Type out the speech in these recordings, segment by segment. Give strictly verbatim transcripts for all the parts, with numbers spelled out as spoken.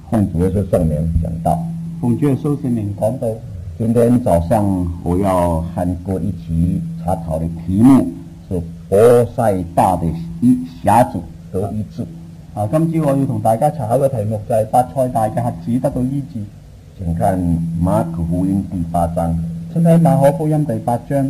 奉主耶穌聖名講道。 奉主耶穌聖名講道。 今天早上我要和各位一起查討的題目是伯賽大的一瞎子得醫治。 啊，今朝我要同大家查考嘅題目就係伯賽大嘅瞎子得到醫治。 請看馬可福音第八章。 請睇馬可福音第八章。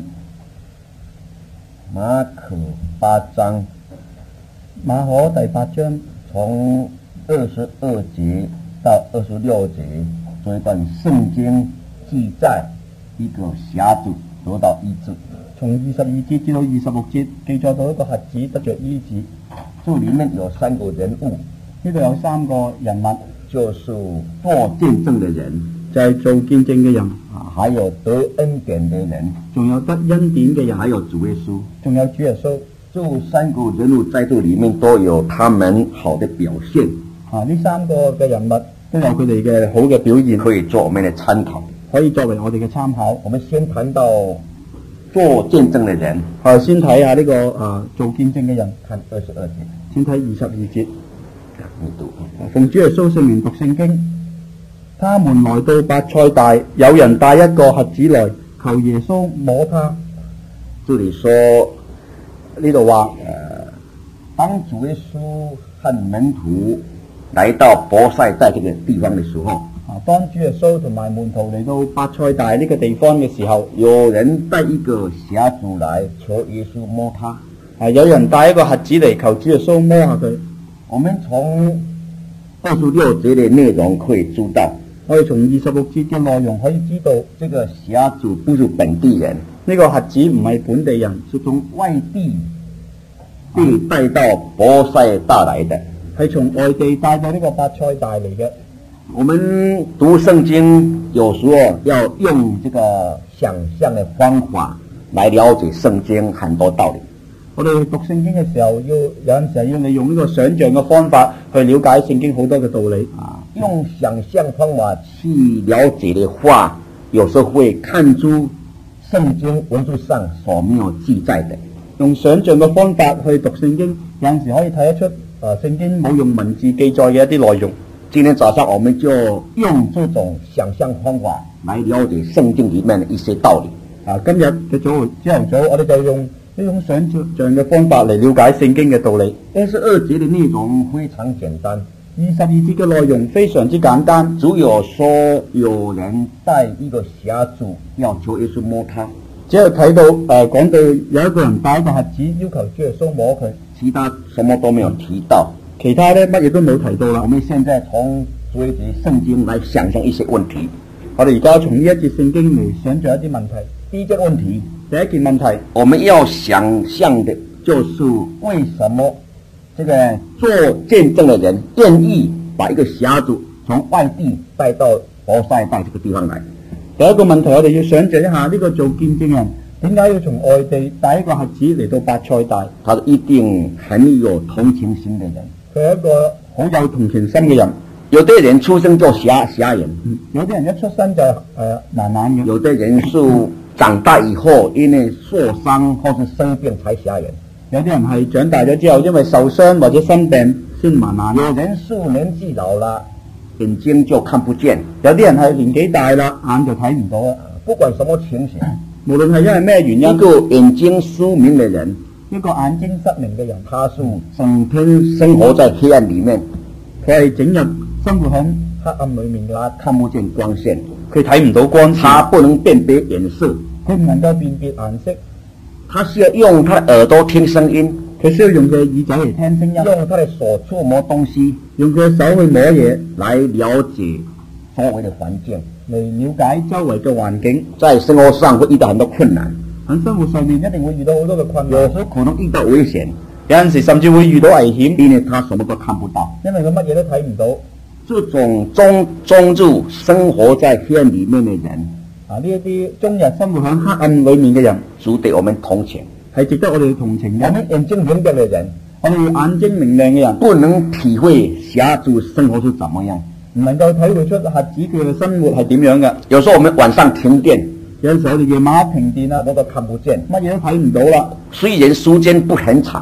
馬可八章， 馬可第八章從二十二節到二十六節，這一段聖經記載一個瞎子得到醫治。 從二十二節至到二十六節記載到一個瞎子得着醫治。 這裡面有三個人物， 呢度有三個人物， 就是做見證的人， 就係做見證嘅人， 啊，還有得恩典的人， 仲有得恩典嘅人， 還有主耶穌， 仲有主耶穌。 這三個人物在這裡面都有他們好的表現。 啊，呢三個嘅人物都有佢哋嘅好嘅表現， 可以做我們的參考， 可以作為我哋嘅參考。 我們先談到做見證的人， 啊，先睇下呢個啊做見證嘅人， 看二十二節， 先睇二十二節。 你讀。 奉主耶穌聖名讀聖經。他們來到伯賽大，有人帶一個瞎子來，求耶穌摸他。 這裡說呢度話， 呃，當主耶穌和門徒來到伯賽大這個地方的時候， 啊，當主耶穌同埋門徒嚟到伯賽大呢個地方嘅時候， 有人帶一個瞎子來求耶穌摸他。 啊，有人帶一個瞎子嚟求主耶穌摸下佢。 我們從二十六節的內容可以知道， 我哋從二十六節嘅內容可以知道， 這個瞎子不是本地人， 呢個瞎子唔係本地人， 是從外地被帶到伯賽大來的， 係從外地帶到呢個伯賽大嚟嘅。 我們讀聖經有時候要用這個想象的方法來了解聖經很多道理。 我哋讀聖經嘅時候，要有陣時要利用呢個想象嘅方法去了解聖經好多嘅道理。 啊，用想象方法去了解的話，有時候會看出聖經文字上所沒有記載的。 用想象嘅方法去讀聖經，有陣時可以睇得出，啊，聖經冇用文字記載嘅一啲內容。 今天早上我們就用這種想象方法來了解聖經裡面的一些道理。 啊，今日嘅早朝頭早，我哋就用呢種想象嘅方法嚟了解聖經嘅道理。 二十二節的內容非常簡單， 二十二節嘅內容非常之簡單， 只有說有人帶一個瞎子要求耶穌摸他， 只有睇到誒講到有一個人帶一個瞎子要求主耶穌摸佢， 其他什麼都沒有提到， 其他咧乜嘢都冇提到啦。 我們現在從這一節聖經來想象一些問題， 我哋而家從呢一節聖經嚟想象一啲問題。 第一個問題， 第一件問題， 我們要想象的就是為什麼這個做見證的人願意把一個瞎子從外地帶到伯賽大這個地方來。 第一個問題，我哋要想象一下呢個做見證人點解要從外地帶一個瞎子嚟到伯賽大？ 他一定很有同情心的人， 佢係一個好有同情心嘅人。 有的人出生就瞎瞎眼， 嗯，有啲人一出生就誒盲眼嘅， 有的人是長大以後因為受傷或是生病才瞎眼， 有啲人係長大咗之後因為受傷或者生病先盲眼， 有人是年紀老了眼睛就看不見， 有啲人係年紀大啦眼就睇唔到啦。 不管什麼情形， 無論係因為咩原因， 一個眼睛失明的人， 一個眼睛失明嘅人， 他是整天生活在黑暗裡面， 佢係整日生活喺黑暗裡面嘅， 看不見光線， 佢睇唔到光線， 他不能辨別顏色， 佢唔能夠辨別顏色， 他需要用他的耳朵聽聲音， 佢需要用佢耳仔嚟聽聲音， 用他的手觸摸東西， 用佢嘅手去摸嘢， 來了解周圍的環境， 嚟了解周圍嘅環境。 在生活上會遇到很多困難， 喺生活上面一定會遇到好多嘅困難， 有時可能遇到危險， 有陣時甚至會遇到危險， 因為他什麼都看不到， 因為佢乜嘢都睇唔到。 這種終終日生活在黑暗裡面的人， 啊，呢一啲終日生活喺黑暗裡面嘅人， 值得我們同情， 係值得我哋同情嘅。 我們眼睛明亮的人， 我哋眼睛明亮嘅人， 不能體會瞎子生活是怎麼樣， 唔能夠體會出瞎子佢嘅生活係點樣嘅。 有時候我們晚上停電， 有陣時候我哋夜晚停電啦，我都看不見，乜嘢都睇唔到啦。 雖然時間不很長，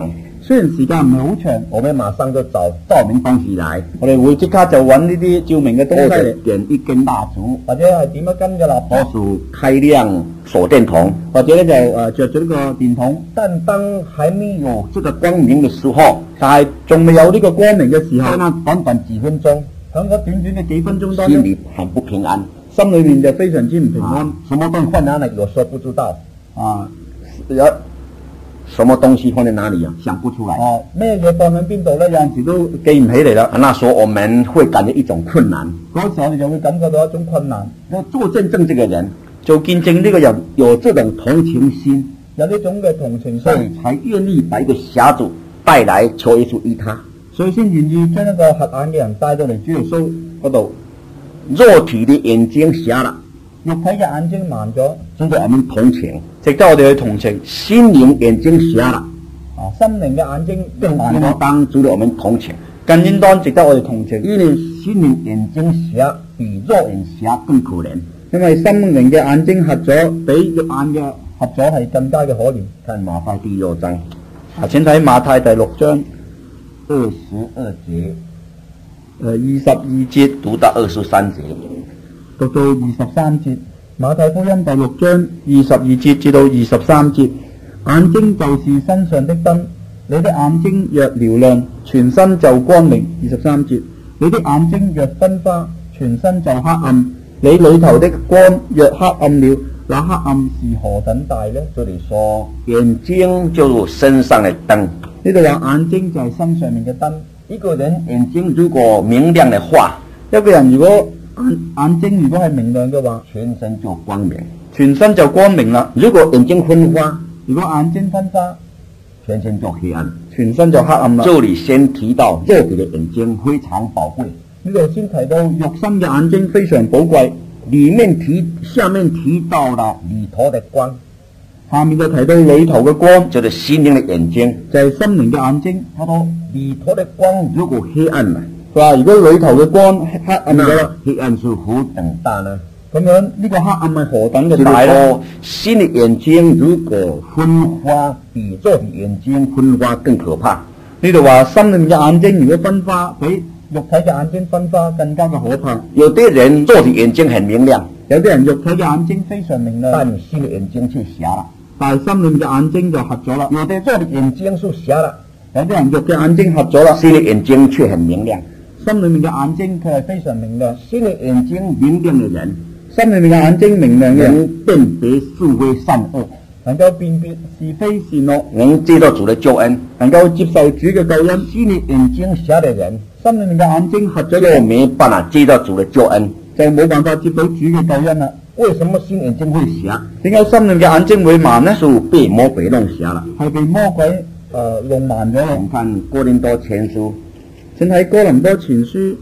雖然時間唔係好長， 我們馬上就找照明東西來， 我哋會即刻就揾呢啲照明嘅東或者西嚟， 點一根蠟燭， 或者係點一根嘅蠟或燭， 是開亮手電筒。 或者咧就誒著咗呢個電筒。 但當還沒有這個光明的時候， 但係仲未有呢個光明嘅時候， 在那短短幾分鐘， 喺嗰短短嘅幾分鐘當心中， 裏很不平安， 心裏面就非常之唔平安啊，什麼東西放哪裡，有時候不知道， 啊！ 有什麼東西放在哪裡啊，想不出來。 哦，咩嘢放喺邊度咧？有陣時都記唔起嚟啦。 那時候我們會感覺一種困難。 嗰時候我哋就會感覺到一種困難。 要做見證這個人， 做見證呢個人有這種同情心， 有呢種嘅同情所以心， 才願意把一個瞎子帶來求耶穌醫他。 所以先願意將一個瞎眼嘅人帶到嚟主耶穌嗰度。 肉體的眼睛瞎了， 肉體嘅眼睛盲咗， 值得我們同情； 值得我哋去同情。 心靈眼睛瞎了， 啊，心靈嘅眼睛更盲咗， 應當值得我們同情。 更應當值得我哋同情。 因為心靈眼睛瞎比肉眼瞎更可憐。 因為心靈嘅眼睛瞎咗，比肉眼嘅瞎咗係更加嘅可憐。 看馬太第六章啊，請睇馬太第六章二十二節， 誒二十二節讀到二十三節。 讀到二十三節。馬太福音第六章二十二節至到二十三節，眼睛就是身上的燈，你的眼睛若瞭亮，全身就光明。二十三節，你的眼睛若昏花，全身就黑暗。你裏頭的光若黑暗了，那黑暗是何等大呢？ 這裡說眼睛就是身上的燈。 呢度話眼睛就係身上面嘅燈。 一個人眼睛如果明亮的話， 一個人如果眼眼睛如果係明亮嘅話， 全身就光明； 全身就光明啦。 如果眼睛昏花， 如果眼睛昏花， 全身就黑暗。 全身就黑暗啦。 這裡先提到肉體的眼睛非常寶貴， 呢度先提到肉身嘅眼睛非常寶貴， 裡面提下面提到了裡頭的光， 下面就提到裏頭嘅光， 就是心靈的眼睛。 就係心靈嘅眼睛。 他說裡頭的光如果黑暗了， 佢話如果裏頭嘅光黑暗咗啦， 黑暗是何等大呢？ 咁樣呢個黑暗係何等嘅就是大咧？ 說心的眼睛如果昏花，比肉體眼睛昏花更可怕。 呢度話心裏面嘅眼睛如果昏花，比肉體嘅眼睛昏花更加嘅可怕。 有的人肉體眼睛很明亮， 有啲人肉體嘅眼睛非常明亮， 但心的眼睛卻瞎了。 但係心裏面嘅眼睛就瞎咗啦。 有的肉的眼睛是瞎了， 有啲人肉嘅眼睛瞎咗啦， 心的眼睛卻很明亮。 心裏面嘅眼睛佢係非常明亮。 心的眼睛明亮的人， 心裏面嘅眼睛明亮嘅人， 能辨別是非善惡， 能夠辨別是非善惡， 能接受主的救恩。 能夠接受主嘅救恩。 心的眼睛瞎的人， 心裏面嘅眼睛瞎咗就嘅， 沒辦法接到主的救恩。 就冇辦法接到主嘅救恩啦。 為什麼心眼睛會瞎？ 點解心裏面嘅眼睛會盲呢？ 是被魔鬼弄瞎了。 係被魔鬼誒、呃、弄盲咗啦。 我們看哥林多前書請睇哥林多前書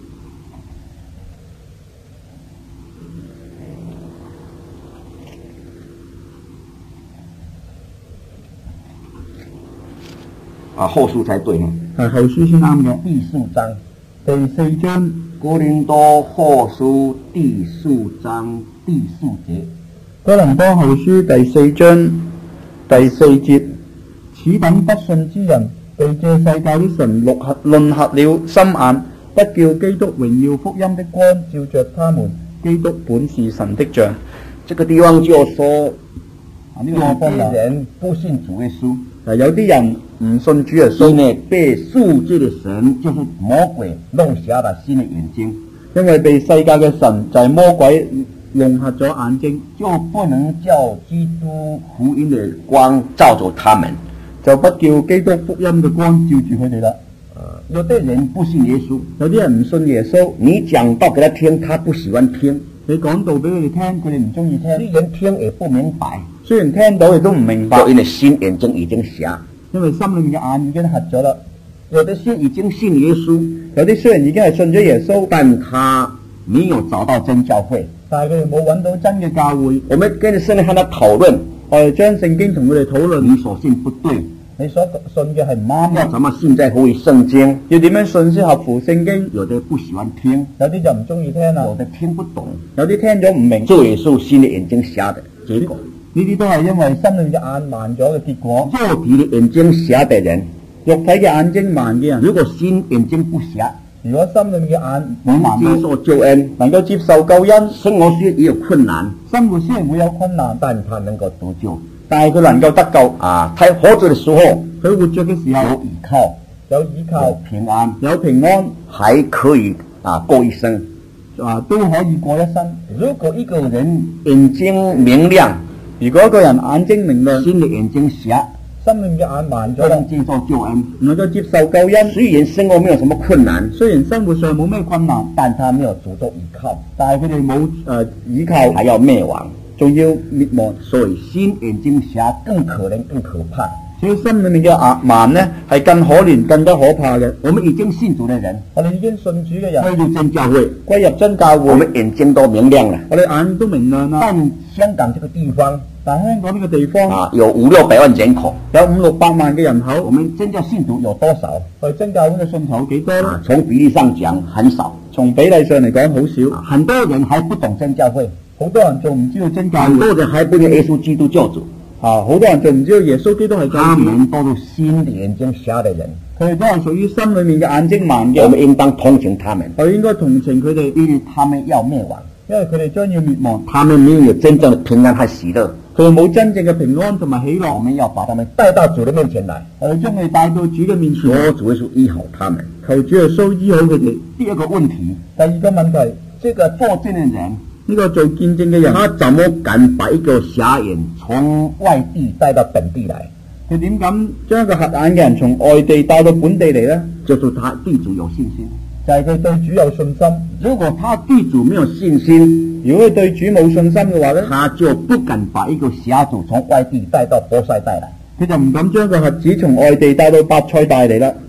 啊，後書才對。 係後書先啱嘅。 第四章， 第四章哥林多後書第四章第四節。 哥林多後書第四章第四節，此等不信之人，被這世界的神論合論合了心眼，不叫基督榮耀福音的光照着他們。基督本是神的像。 這個地方就說， 啊，呢、這有個地方些人不信主耶穌， 啊，有啲人唔信主耶穌， 因為被世界的神就是魔鬼弄瞎了心的眼睛， 因為被世界嘅神就係魔鬼弄瞎咗眼睛， 就不能叫基督福音的光照着他們， 就不叫基督福音嘅光照住佢哋啦。 啊，有的人不信耶穌， 有啲人唔信耶穌， 你講道給他聽，他不喜歡聽， 你講道俾佢哋聽，佢哋唔中意聽， 雖然聽也不明白， 雖然聽到亦都唔明白就，因為心眼睛已經瞎。 因為心裏面嘅眼已經瞎咗啦。 有的些已經信耶穌， 有啲雖然已經係信咗耶穌， 但他沒有找到真教會。 但係佢哋冇揾到真嘅教會。 我們跟聖經和他討論， 我哋將聖經同佢哋討論， 你所信不對， 你所信嘅係唔啱嘅， 要怎麼信在乎於聖經？ 要點樣信先合乎聖經？ 有的不喜歡聽， 有啲就唔中意聽啦， 有的聽不懂， 有啲聽咗唔明。 這也是心的眼睛瞎的結果。 呢啲都係因為心裏面嘅眼盲咗嘅結果。 肉體的眼睛瞎的人， 肉體嘅眼睛盲嘅人， 如果心眼睛不瞎， 如果心裏面嘅眼冇能盲到， 接受救恩， 能夠接受救恩， 生活雖然也有困難， 生活雖然會有困難， 但他能夠得救但係佢能夠得救。 啊！他活着的時候佢活着嘅時候有依靠， 有依靠有，平安， 有平安， 還可以啊過一生。 啊都可以過一生。 如果一個人眼睛明亮， 如果一個人眼睛明亮， 心的眼睛瞎， 心裏面嘅眼盲咗啦不能，接受救恩， 唔能夠接受救恩。 雖然生活沒有什麼困難， 雖然生活上冇咩困難， 但他沒有主動依靠， 但係佢哋冇誒依靠， 還要滅亡。 仲要滅亡。 所以心眼睛瞎更可憐更可怕。 所以心裏面嘅眼盲呢，係更可憐、更加可怕嘅。 我們已經信主的人， 我哋已經信主嘅人歸入真教會， 歸入真教會， 我們眼睛都明亮了。 我哋眼都明亮啦。 但香港這個地方但香港呢個地方啊，有五六百萬人口， 有五六百萬嘅人口， 我們真教信徒有多少？ 我哋真教會嘅信徒有幾多咧？ 啊，從比例上講很少， 從比例上嚟講好少。 啊很多人還不懂真教會， 好多人仲唔知道真教會， 很多人還不認耶穌基督救主， 啊，好多人仲唔知道耶穌基督係他救主。 們都是心的眼睛瞎的人， 佢哋都係屬於心裏面嘅眼睛盲我們嘅， 應當同情他們， 我哋應該同情佢哋， 因為他們要滅亡， 因為佢哋將要滅亡， 他們沒有真正的平安和喜樂， 佢哋冇真正嘅平安同埋喜我樂。 們要把他們帶到主的面前來， 我哋將佢哋帶到主嘅面前， 求主耶穌醫好他們。 求主耶穌醫好佢哋。 第二個問題， 第二個問題， 這個作證的人， 呢個做見證嘅人， 他怎麼敢把一個瞎眼從外地帶到本地來？ 佢點敢將一個瞎眼嘅人從外地帶到本地嚟呢？ 就是他對主有信心。 就係佢對主有信心。 如果他對主沒有信心， 如果佢對主冇信心嘅話呢， 他就不敢把一個瞎子從外地帶到博塞帶來。 佢就唔敢將個瞎子從外地帶到伯賽大嚟啦。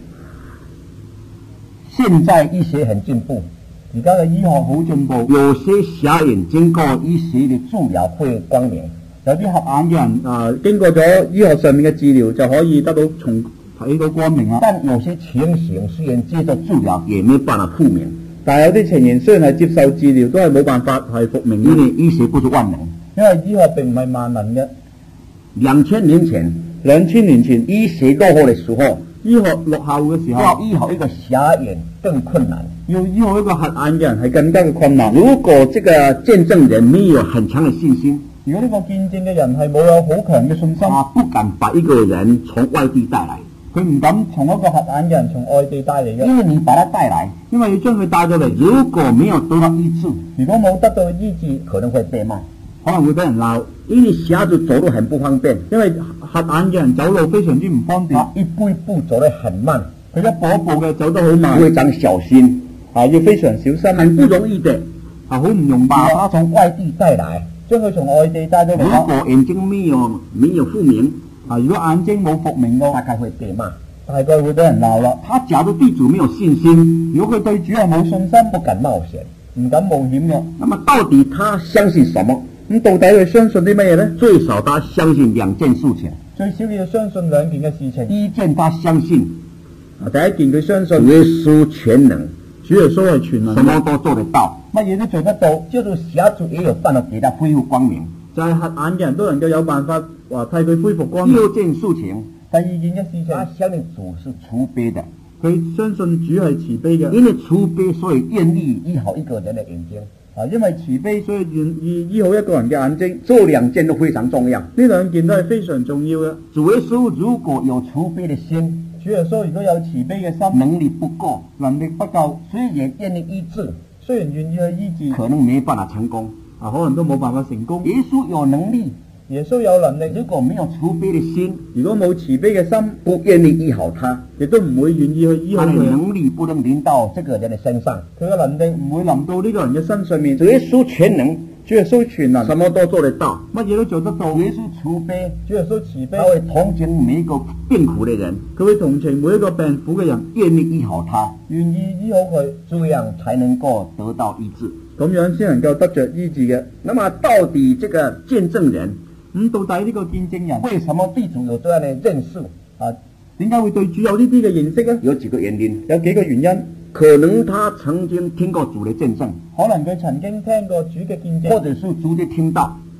現在醫學很進步， 而家嘅醫學好進步， 有些瞎眼經過醫學的治療會光明， 有啲瞎眼嘅人啊，經過咗醫學上面嘅治療就可以得到重睇到光明啦。 但有些情形雖然接受治療，也沒辦法復明， 但係有啲情形雖然係接受治療，都係冇辦法係復明因嘅， 為醫學不是萬能。 因為醫學並唔係萬能嘅。 兩千年前， 兩千年前醫學落後的時候， 醫學落後嘅時要候， 醫好一個瞎眼更困難。 要醫好一個瞎眼嘅人係更加嘅困難。 如果這個見證人沒有很強的信心， 如果呢個見證嘅人係冇有好強嘅信心， 他不敢把一個人從外地帶來， 佢唔敢從一個瞎眼嘅人從外地帶嚟嘅， 因為你把他帶來， 因為要將佢帶到嚟， 如果沒有得到醫治， 如果冇得到醫治， 可能會被罵， 可能會俾人鬧。 因為瞎子走路很不方便， 因為瞎眼嘅人走路非常之唔方便， 他一步一步走得很慢， 佢一步一步嘅走得好慢， 非常小心， 啊要非常小心， 很不容易的， 啊好唔容易把啊， 他從外地帶來。 將佢從外地帶到嚟如啦。 果眼睛沒有沒有復明， 啊如果眼睛冇復明嘅話， 大概會被罵。 大概會俾人鬧啦。 他假如對主沒有信心， 如果佢對主係冇信心， 不敢冒險， 唔敢冒險嘅， 那麼到底他相信什麼？ 咁到底佢相信啲乜嘢呢？ 最少他相信兩件事情。 最少要相信兩件嘅事情。 第一件，他相信啊，第一件佢相信主耶穌全能， 主耶穌係全能嘅， 什麼都做得到， 乜嘢都做得到， 就是瞎子也有辦法給他恢復光明。 就係瞎眼嘅人都能夠有辦法話替佢恢復光明。 第二件事情， 第二件嘅事情， 他相信主是慈悲的， 佢相信主係慈悲嘅， 因為慈悲，所以願意醫好一個人的眼睛。 啊，因為慈悲，所以願意醫好一個人嘅眼睛。 這兩件都非常重要。 呢兩件都係非常重要嘅。 主耶穌如果有慈悲的心， 主耶穌如果有慈悲嘅心， 能力不夠， 能力不夠， 雖然願意醫治， 雖然願意去醫治， 可能沒辦法成功。 啊，可能都冇辦法成功。 耶穌有能力， 耶穌有能力， 如果沒有慈悲的心， 如果冇慈悲嘅心， 不願意醫好他， 亦都唔會願意去醫好他的佢。 能力不能臨到這個人的身上。 佢嘅能力唔會臨到呢個人嘅身上面。 主耶穌全能， 主耶穌全能， 什麼都做得到。 乜嘢都做得到。 主耶穌慈悲， 主耶穌慈悲， 他會同情每一個病苦的人， 佢會同情每一個病苦嘅人， 願意醫好他， 願意醫好佢， 這樣才能夠得到醫治。 咁樣先能夠得着醫治嘅。 那麼到底這個見證人， 咁、嗯、到底呢個見證人為什麼對主有這樣的認識？ 啊，點解會對主有呢啲嘅認識呢？ 有幾個原因， 有幾個原因， 可能他曾經聽過主的見證， 可能佢曾經聽過主嘅見證， 或者是直接聽到，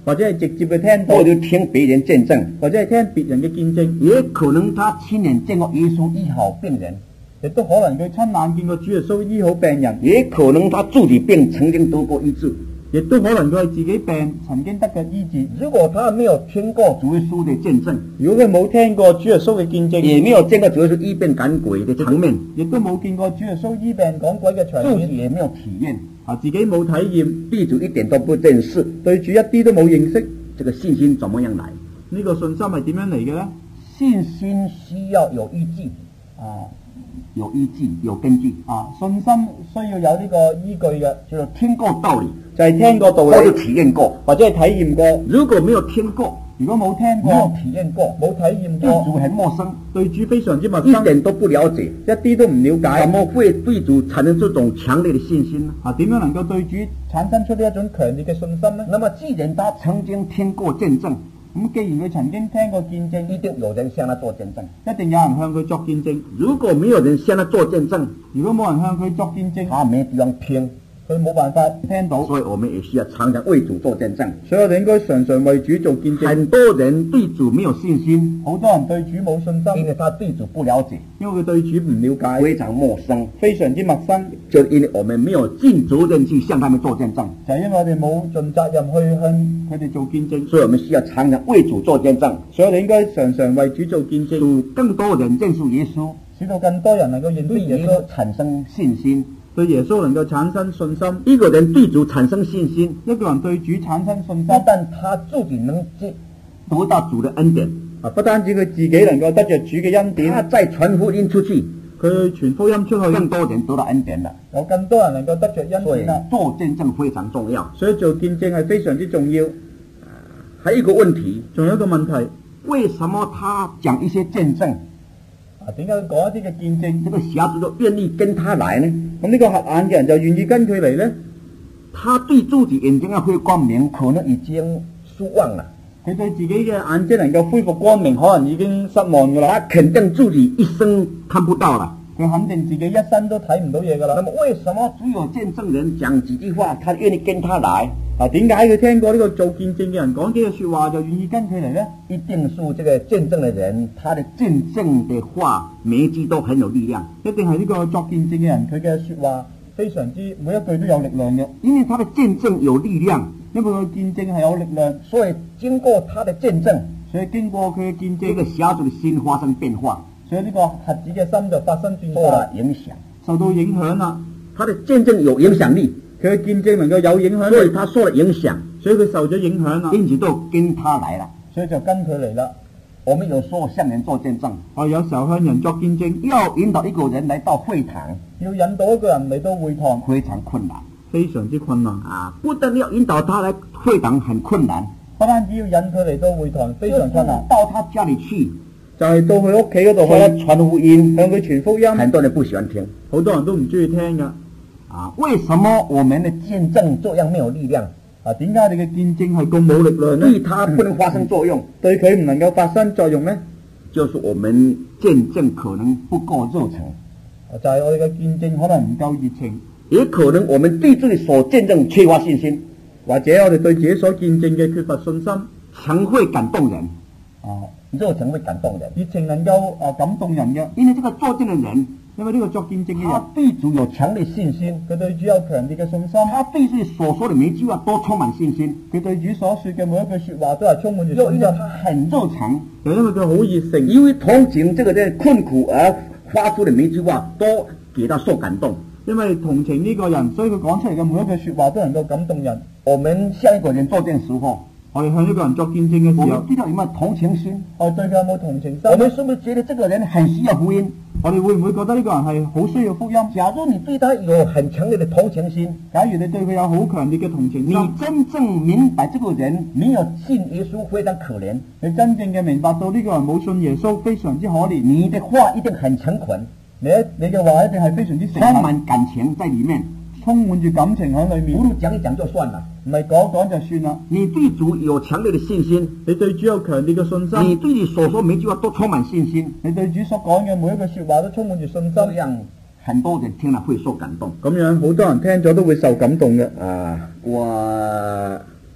或者係直接嘅聽到， 或者聽別人見證， 或者係聽別人嘅見證， 也可能他親眼見過耶穌醫好病人， 亦都可能佢親眼見過主耶穌醫好病人， 也可能他自己病曾經得過醫治， 亦都可能佢係自己病曾經得過醫治。 如果他沒有聽過主耶穌的見證， 如果佢冇聽過主耶穌嘅見證， 也沒有見過主耶穌醫病趕鬼的場面， 亦都冇見過主耶穌醫病趕鬼嘅場面， 自己也沒有體驗， 啊，自己冇體驗， 對主一點都不認識， 對主一啲都冇認識， 這個信心怎麼樣來？ 呢個信心係點樣嚟嘅呢？ 信心需要有依據， 啊， 有依據，有根據啊，信心需要有呢個依據嘅， 就是聽過道理， 就係聽過道理， 或者體驗過， 或者係體驗過。 如果沒有聽過， 如果冇聽過、 沒有體驗過、 冇體驗對主過， 很陌生， 對主非常之陌一生， 點都不了解， 一啲都唔了解， 怎麼會對主產生這種強烈的信心呢？ 啊，點樣能夠對主產生出呢一種強烈嘅信心呢？ 那麼既然他曾經聽過見證， 咁既然佢曾經聽過見證， 一定有人向他做見證， 一定有人向佢作見證。 如果沒有人向他做見證， 如果冇人向佢作見證， 他沒地方聽， 佢冇辦法聽到。 所以我們也需要常常為主做見證。 所以我哋應該常常為主做見證。 很多人對主沒有信心， 好多人對主冇信心， 因為他對主不了解， 因為佢對主唔了解， 非常陌生， 非常之陌生。 就因為我們沒有盡責任去向他們做見證， 就係因為我哋冇盡責任去向佢哋做見證， 所以我們需要常常為主做見證， 所以我哋應該常常為主做見證， 使更多人認識耶穌， 使到更多人能夠認識對耶穌， 耶穌產生信心。 對耶穌能夠產生信心。 一個人對主產生信心， 一個人對主產生信心， 不但他自己能接得到主的恩典， 啊，不單止佢自己能夠得着主嘅恩典， 他再傳福音出去， 佢傳福音出去， 更多人得到恩典了。 有更多人能夠得着恩所以典啦。 做見證非常重要。 所以做見證係非常之重要。 還有一個問題， 仲有一個問題， 為什麼他講一些見證， 啊，點解佢講一啲嘅見證， 這個瞎子就願意跟他來呢？ 咁呢個瞎眼嘅人就願意跟佢嚟呢？ 他對自己眼睛要會光明，可能已經失望了。 佢對自己嘅眼睛能夠恢復光明，可能已經失望噶啦。 他肯定自己一生看不到了。 佢肯定自己一生都睇唔到嘢噶啦。 那麼為什麼只有見證人講幾句話，他願意跟他來？ 啊，點解佢聽過呢個做見證嘅人講幾句說話就願意跟佢嚟呢？ 一定是這個見證的人，他的見證的話每一句都很有力量。 一定係呢個作見證嘅人，佢嘅說話非常之每一句都有力量嘅， 因為他的見證有力量， 因為佢見證係有力量， 所以經過他的見證， 所以經過佢嘅見證， 這個瞎子的心發生變化， 所以呢個瞎子嘅心就發生變受化， 了影響， 受到影響啦。 他的見證有影響力， 佢嘅見證能夠有影響力， 所以他受了影響， 所以佢受咗影響啦， 因此就跟他來了， 所以就跟佢嚟啦。 我們有時候向人做見證， 我有時候向人作見證， 要引導一個人來到會堂， 要引導一個人嚟到會堂， 非常困難， 非常之困難啊！不但要引導他來會堂很困難， 不單止要引佢嚟到會堂非常困難， 到他家裏去， 就係到佢屋企嗰度向他去傳福音， 向佢傳福音， 很多人不喜歡聽， 好多人都唔中意聽噶。 啊，為什麼我們的見證這樣沒有力量？ 啊，點解你嘅見證係咁冇力量呢？ 對他不能發生作用， 對佢唔能夠發生作用呢？ 就是我們見證可能不夠熱誠， 就係我哋嘅見證可能唔夠熱情， 也可能我們對自己所見證缺乏信心， 或者我哋對自己所見證嘅缺乏信心。 誠會感動人， 啊， 熱誠會感動人， 熱情能夠啊感動人嘅， 因為這個作證的人， 因為呢個作見證嘅人他，對主有強烈信心， 佢對主有強烈嘅信心， 他對自己所說的每句話都充滿信心， 佢對主所說嘅每一句說話都係充滿住信心。 又因為他很熱誠， 又因為佢好熱誠， 因為同情這個人困苦而發出的每句話都給他受感動， 因為同情呢個人，所以佢講出嚟嘅每一句說話都能夠感動人。 我們向一個人作證時候， 我哋向一個人作見證嘅時候我們，對他有沒有同情心？ 我哋對佢有冇同情心？ 我們是不是覺得這個人很需要福音？ 我哋會唔會覺得呢個人係好需要福音？ 假如你對他有很強烈的同情心， 假如你對佢有好強烈嘅同情你心， 真正明白這個人沒有信耶穌非常可憐， 你真正嘅明白到呢個人冇信耶穌非常之可憐， 你的話一定很誠懇， 你你嘅話一定係非常之誠懇， 充滿感情在裡面， 充滿住感情喺裏面， 不如講一講就算了。 唔係講講就算啦。 你對主有強烈的信心， 你對主有強烈嘅信心， 你對你所說每句話都充滿信心， 你對主所講嘅每一句說話都充滿住信心， 這樣很多人聽了會受感動。 咁樣好多人聽咗都會受感動嘅。 啊，我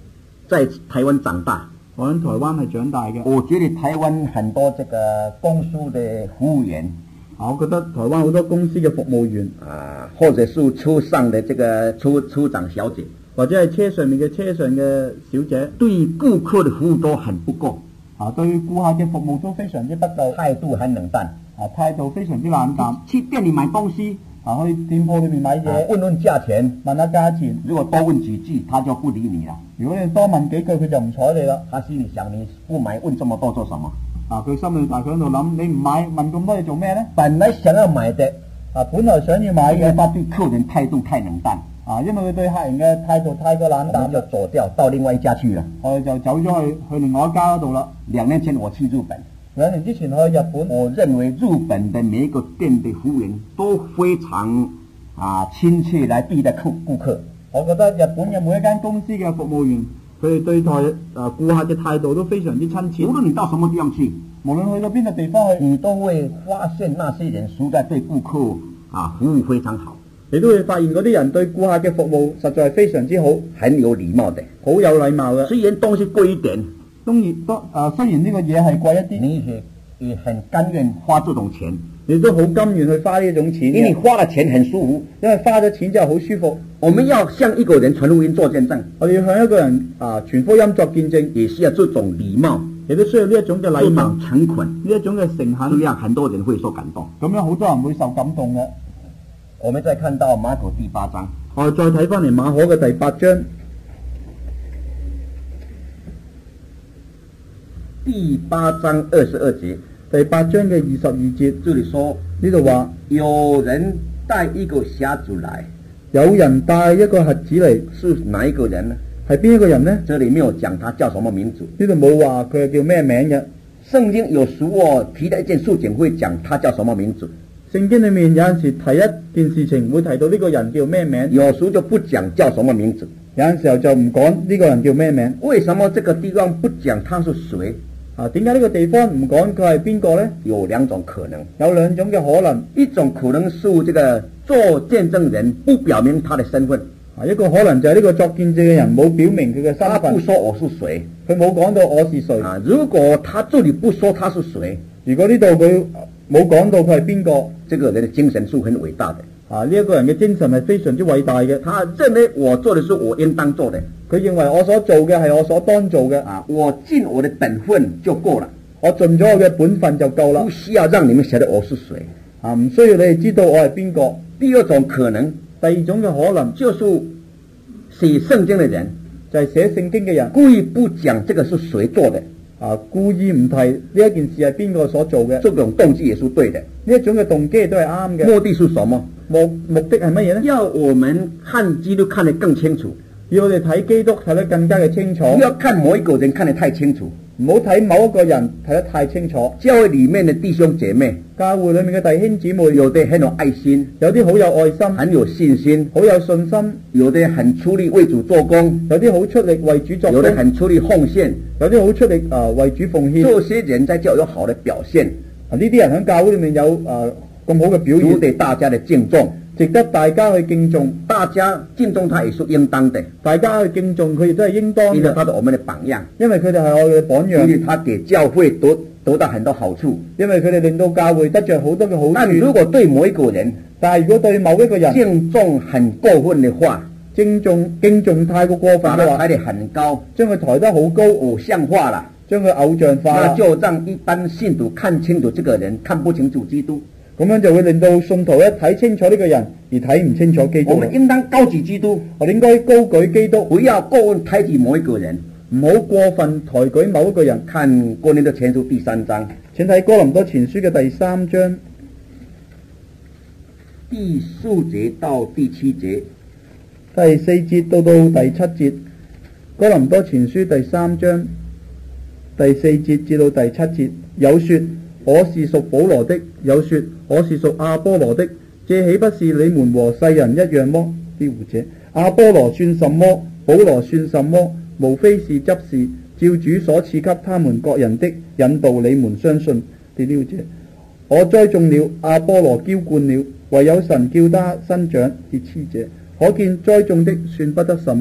在台灣長大， 我喺台灣係長大嘅。 我覺得台灣很多這個公司的服務員， 啊，我覺得台灣好多公司嘅服務員啊，或者是車上的這個車車長小姐， 或者係車上面嘅車上嘅小姐， 對顧客的服務都很不夠， 啊，對顧客嘅服務都非常之不夠， 態度很冷淡， 啊，態度非常之冷淡。 去店裏買東西， 啊，去店鋪裏面買嘢， 啊，問問價錢， 問下價錢。 如果多問幾句，他就不理你了。 如果你多問幾句，佢就唔睬你啦。 他心裏想，你不買問這麼多做什麼？ 啊，佢心裏大概喺度諗，你唔買問咁多嘢做咩呢？ 本來想要買的， 啊，本來想要買嘅， 他對客人態度太冷淡， 啊，因為佢對客人嘅態度太過冷淡， 就走掉到另外一家去了。 我哋就走咗去去另外一家嗰度啦。 兩年前我去日本， 兩年之前去日本， 我認為日本的每一個店的服務員都非常啊親切來對待客顧客。 我覺得日本嘅每一間公司嘅服務員，佢哋對待啊顧客嘅態度都非常之親切。 無論你到什麼地方去， 無論去到邊個地方去， 你都會發現那些人實在對顧客啊服務非常好。 你都會發現嗰啲人對顧客嘅服務實在係非常之好， 很有禮貌的， 好有禮貌嘅。 雖然東西貴一點， 當然都啊雖然呢個嘢係貴一啲， 你也也很甘願花這種錢， 你都好甘願去花呢種錢， 因為你花了錢很舒服， 因為花咗錢之後好舒服。 我們要向一個人傳福音做見證， 我哋要向一個人啊傳福音作見證， 也需要這種禮貌， 亦都需要呢一種嘅禮貌、 誠懇， 呢一種嘅誠懇， 這樣很多人會受感動。 咁樣好多人會受感動嘅。 我們再看到馬可第八章， 我哋再睇翻嚟馬可嘅第八章， 第八章二十二節， 第八章嘅二十二節， 這裏說呢度話有人帶一個匣子來， 有人帶一個盒子嚟， 是哪一個人呢？ 係邊一個人呢？ 這裏沒有講他叫什麼名字， 呢度冇話佢係叫咩名嘅。 聖經有時候提到一件事情會講他叫什麼名字， 聖經裏面有陣時提一件事情會提到呢個人叫咩名， 有時候就不講叫什麼名字， 有陣時候就唔講呢個人叫咩名。 為什麼這個地方不講他是誰？ 啊，點解呢個地方唔講佢係邊個呢？ 有兩種可能， 有兩種嘅可能， 一種可能是這個做見證人不表明他的身份， 啊，一個可能就係呢個作見證嘅人冇表明佢嘅身份， 他不說我是誰， 佢冇講到我是誰。 啊，如果他這裏不說他是誰， 如果呢度佢冇講到佢係邊個， 這個人的精神是很偉大的。 啊，呢一個人嘅精神係非常之偉大嘅。 他認為我做的是我應當做的， 佢認為我所做嘅係我所當做嘅。 啊，我盡我的本分就夠了， 我盡咗我嘅本分就夠啦， 不需要讓你們曉得我是誰。 啊，唔需要你哋知道我係邊個。 第二種可能， 第二種嘅可能就是寫聖經的人， 就係寫聖經嘅人故意不講這個是誰做的， 啊，故意唔提呢一件事係邊個所做嘅。 這種動機也是對的。 呢一種嘅動機都係啱嘅。 目的是什麼？ 目目的係乜嘢呢？ 要我們看基督看得更清楚， 要我哋睇基督睇得更加嘅清楚。 不要看某一個人看得太清楚， 唔好睇某一個人睇得太清楚。 教會裏面的弟兄姐妹， 教會裏面嘅弟兄姊妹， 有的很有愛心， 有啲好有愛心， 很有信心， 好有信心； 有的很出力為主做工， 有啲好出力為主作工； 有的很出力奉獻， 有啲好出力啊、呃、為主奉獻。 這些人在教會有好的表現， 啊，呢啲人喺教會裏面有啊咁、呃、好嘅表現， 值得大家的敬重， 值得大家去敬重。 大家敬重他也是應當的， 大家去敬重佢亦都係應當嘅， 因為他是我們的榜樣， 因為佢哋係我哋嘅榜樣， 因為他給教會得得到很多好處， 因為佢哋令到教會得着好多嘅好處。 但如果對某一個人， 但係如果對某一個人敬重很過分的話， 敬重敬重太過過分嘅話， 把他抬得很高， 將佢抬得好高， 偶像化了， 將佢偶像化， 那就讓一般信徒看清楚這個人，看不清楚基督。 咁樣就會令到信徒一睇清楚呢個人而睇唔清楚基督。 我們應當高舉基督， 我哋應該高舉基督， 不要過分抬舉某一個人， 唔好過分抬舉某一個人。 看哥林多前書第三章， 請睇哥林多前書嘅第三章第四節到第七節， 第四節到到第七節。哥林多前書第三章第四節至到第七節，有說我是屬保羅的，有說我是屬亞波羅的，這豈不是你們和世人一樣麼？啲胡者，亞波羅算什麼？保羅算什麼？無非是執事，照主所賜給他們各人的引導你們相信。啲胡者，我栽種了，亞波羅澆灌了，唯有神叫他生長。啲痴者，可見栽種的算不得什麼，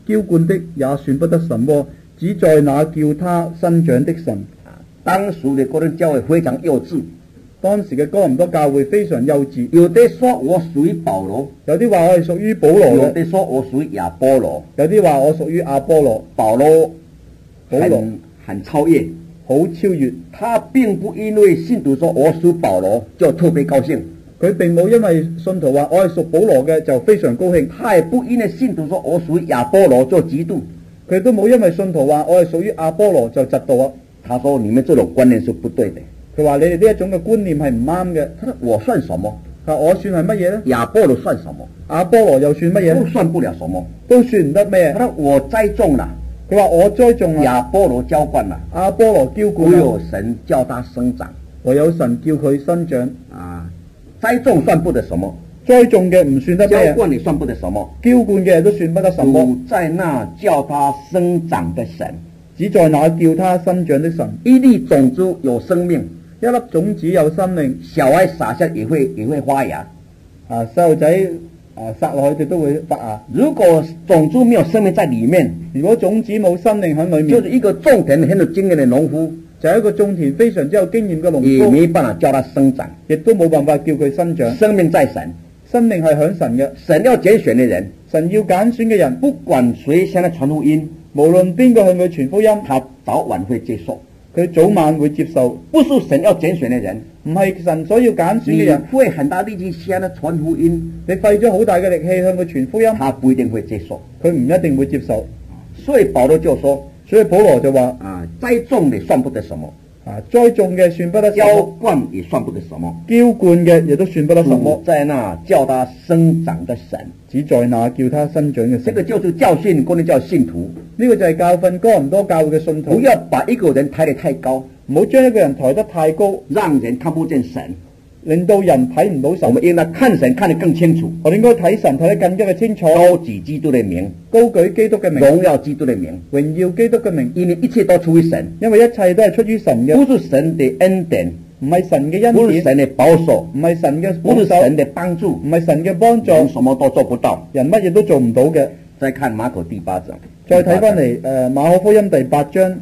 澆灌的也算不得什麼，只在那叫他生長的神。 當時的哥林教會非常幼稚， 當時嘅哥林多教會非常幼稚， 有的說我屬於保羅， 有啲話我係屬於保羅有嘅， 的說我屬於亞波羅， 有啲話我屬於亞波羅。 保羅保羅很很超越， 好超越， 他並不因為信徒說我屬保羅就特別高興， 佢並冇因為信徒話我係屬保羅嘅就非常高興， 他也不因為信徒說我屬於亞波羅就嫉妒， 佢都冇因為信徒話我係屬於亞波羅就嫉妒啊。 他說你們這種觀念是不對的。 佢話你哋呢一種嘅觀念係唔啱嘅。 他說我算什麼？ 佢話我算係乜嘢呢？ 亞波羅算什麼？ 亞波羅又算乜嘢呢？ 都算不了什麼， 都算唔得咩？ 他說我栽種了， 佢話我栽種啦， 亞波羅澆灌了， 亞波羅澆灌唯啦， 有神叫他生長。 唯有神叫佢生長。 啊，栽種算不得什麼， 栽種嘅唔算得咩？ 澆灌也算不得什麼， 澆灌嘅都算不得什麼， 主在那叫他生長的神。 只在那叫他生長的神。 一粒種子有生命， 一粒種子有生命， 小孩撒下也會也會發芽。 啊，細路仔啊撒落去佢都會發芽。 如果種子沒有生命在裡面， 如果種子冇生命喺裏面， 就是一個種田很有經驗的農夫， 就係一個種田非常之有經驗嘅農也夫， 沒辦法叫他生長。 亦都冇辦法叫佢生長。 生命在神， 生命係響神嘅， 神要揀選的人， 神要揀選嘅人， 不管誰向他傳福音， 無論邊個向佢傳福音， 他早晚會接受。 佢早晚會接受。 不是神要揀選的人， 唔係神所要揀選嘅你人， 會很大力氣向他傳福音， 你費咗好大嘅力氣向佢傳福音， 他不一定會接受。 佢唔一定會接受。 所以保羅就說， 所以保羅就話啊，栽種的算不得什麼， 啊，栽種嘅算不得什澆麼， 灌也算不得什麼， 澆灌嘅亦都算不得什麼主，在那叫他生長的神。 只在那叫他生長嘅神。 這個就是教訓哥林教信徒， 呢個就係教訓哥林多教會嘅信徒， 不要把一個人抬得太高， 唔好將一個人抬得太高， 讓人看不見神。 令到人睇唔到神。 我們應該看神看得更清楚， 我哋應該睇神睇得更加嘅清楚， 高舉基督的名， 高舉基督嘅名， 榮耀基督的名， 榮耀基督嘅名， 因為一切都出於神， 因為一切都係出於神嘅， 不是神的恩典， 唔係神嘅恩典， 不是神的保守， 唔係神嘅不是保守， 神的幫助， 唔係神嘅幫助， 人什麼都做不到。 人乜嘢都做唔到嘅。 再看馬可第八章， 再睇翻嚟誒馬可福音第八章，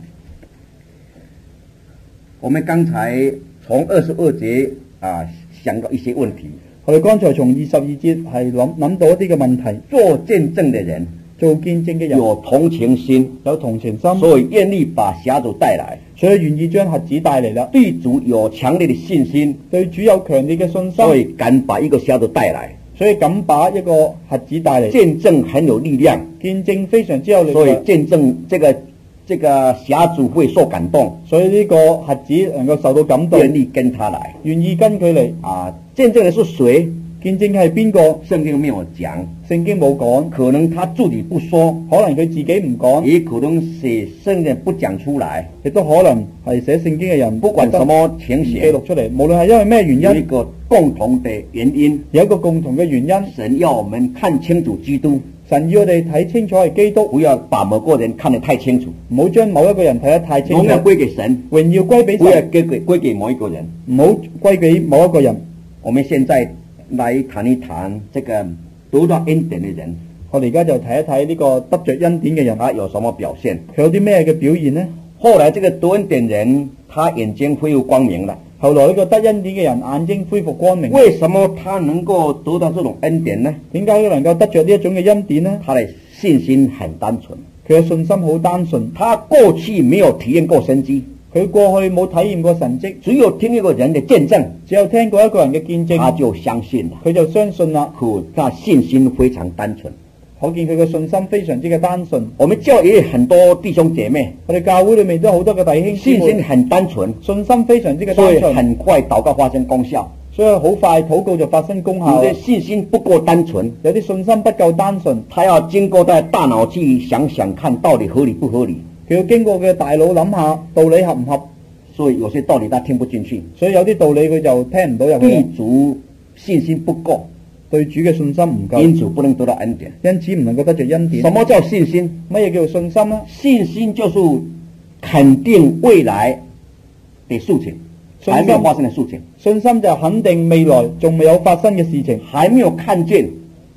我們剛才從二十二節啊想到一些問題。 我哋剛才從二十二節係諗諗到一啲嘅問題。 做見證的人， 做見證嘅人有同情心， 有同情心， 所以願意把匣子帶來， 所以願意將瞎子帶嚟啦。 對主有強烈的信心， 對主有強烈嘅信心， 所以敢把一個匣子帶來， 所以敢把一個瞎子帶嚟。 見證很有力量， 見證非常之有力所以量， 見證這個這個匣子會受感動， 所以呢個瞎子能夠受到感動， 願意跟他來。 願意跟佢嚟。 啊，見證的是誰？ 見證係邊個？ 聖經沒有講， 聖經冇講， 可能他自己不說， 可能佢自己唔講， 也可能寫聖經不講出來， 亦都可能係寫聖經嘅人不管什麼情記形， 錄出嚟。無論係因為咩原因， 有一個共同的原因， 有一個共同嘅原因， 神要我們看清楚基督， 神要我哋睇清楚係基督， 不要把某個人看得太清楚， 唔好將某一個人睇得太清楚。 榮耀歸給神， 榮耀歸俾不要神， 歸給歸給某一個人。 唔好歸俾某一個人。 我們現在來談一談這個得到恩典的人， 我哋而家就睇一睇呢個得着恩典嘅人， 他有什麼表現？ 佢有啲咩嘅表現呢？ 後來這個得恩典人，他眼睛恢復光明了。 後來呢個得恩典嘅人眼睛恢復光明， 為什麼他能夠得到這種恩典呢？ 點解佢能夠得着呢一種嘅恩典呢？ 他的信心很單純， 佢嘅信心好單純， 他過去沒有體驗過神蹟， 佢過去冇體驗過神蹟， 只有聽一個人的見證， 只有聽過一個人嘅見證， 他就相信了。 佢就相信啦。 可他信心非常單純， 可見佢嘅信心非常之嘅單純。 我們教也有很多弟兄姐妹， 我哋教會裏面都有好多嘅弟兄姊信心妹， 很單純， 信心非常之嘅所以單純， 很快禱告發生功效。 所以好快禱告就發生功效有。的信心不夠單純， 有啲信心不夠單純， 他要經過在大腦去想想看到底合理不合理， 佢要經過嘅大腦諗下道理合唔合， 所以有些道理他聽不進去， 所以有啲道理佢就聽唔到入對去， 主信心不夠， 對主嘅信心唔夠， 因此不能得到恩典。 因此唔能夠得着恩典。 什麼叫信心？ 乜嘢叫做信心呢？ 信心就是肯定未來的事情， 信心還沒有發生的事情， 信心就係肯定未來仲未有發生嘅事情， 還沒有看見，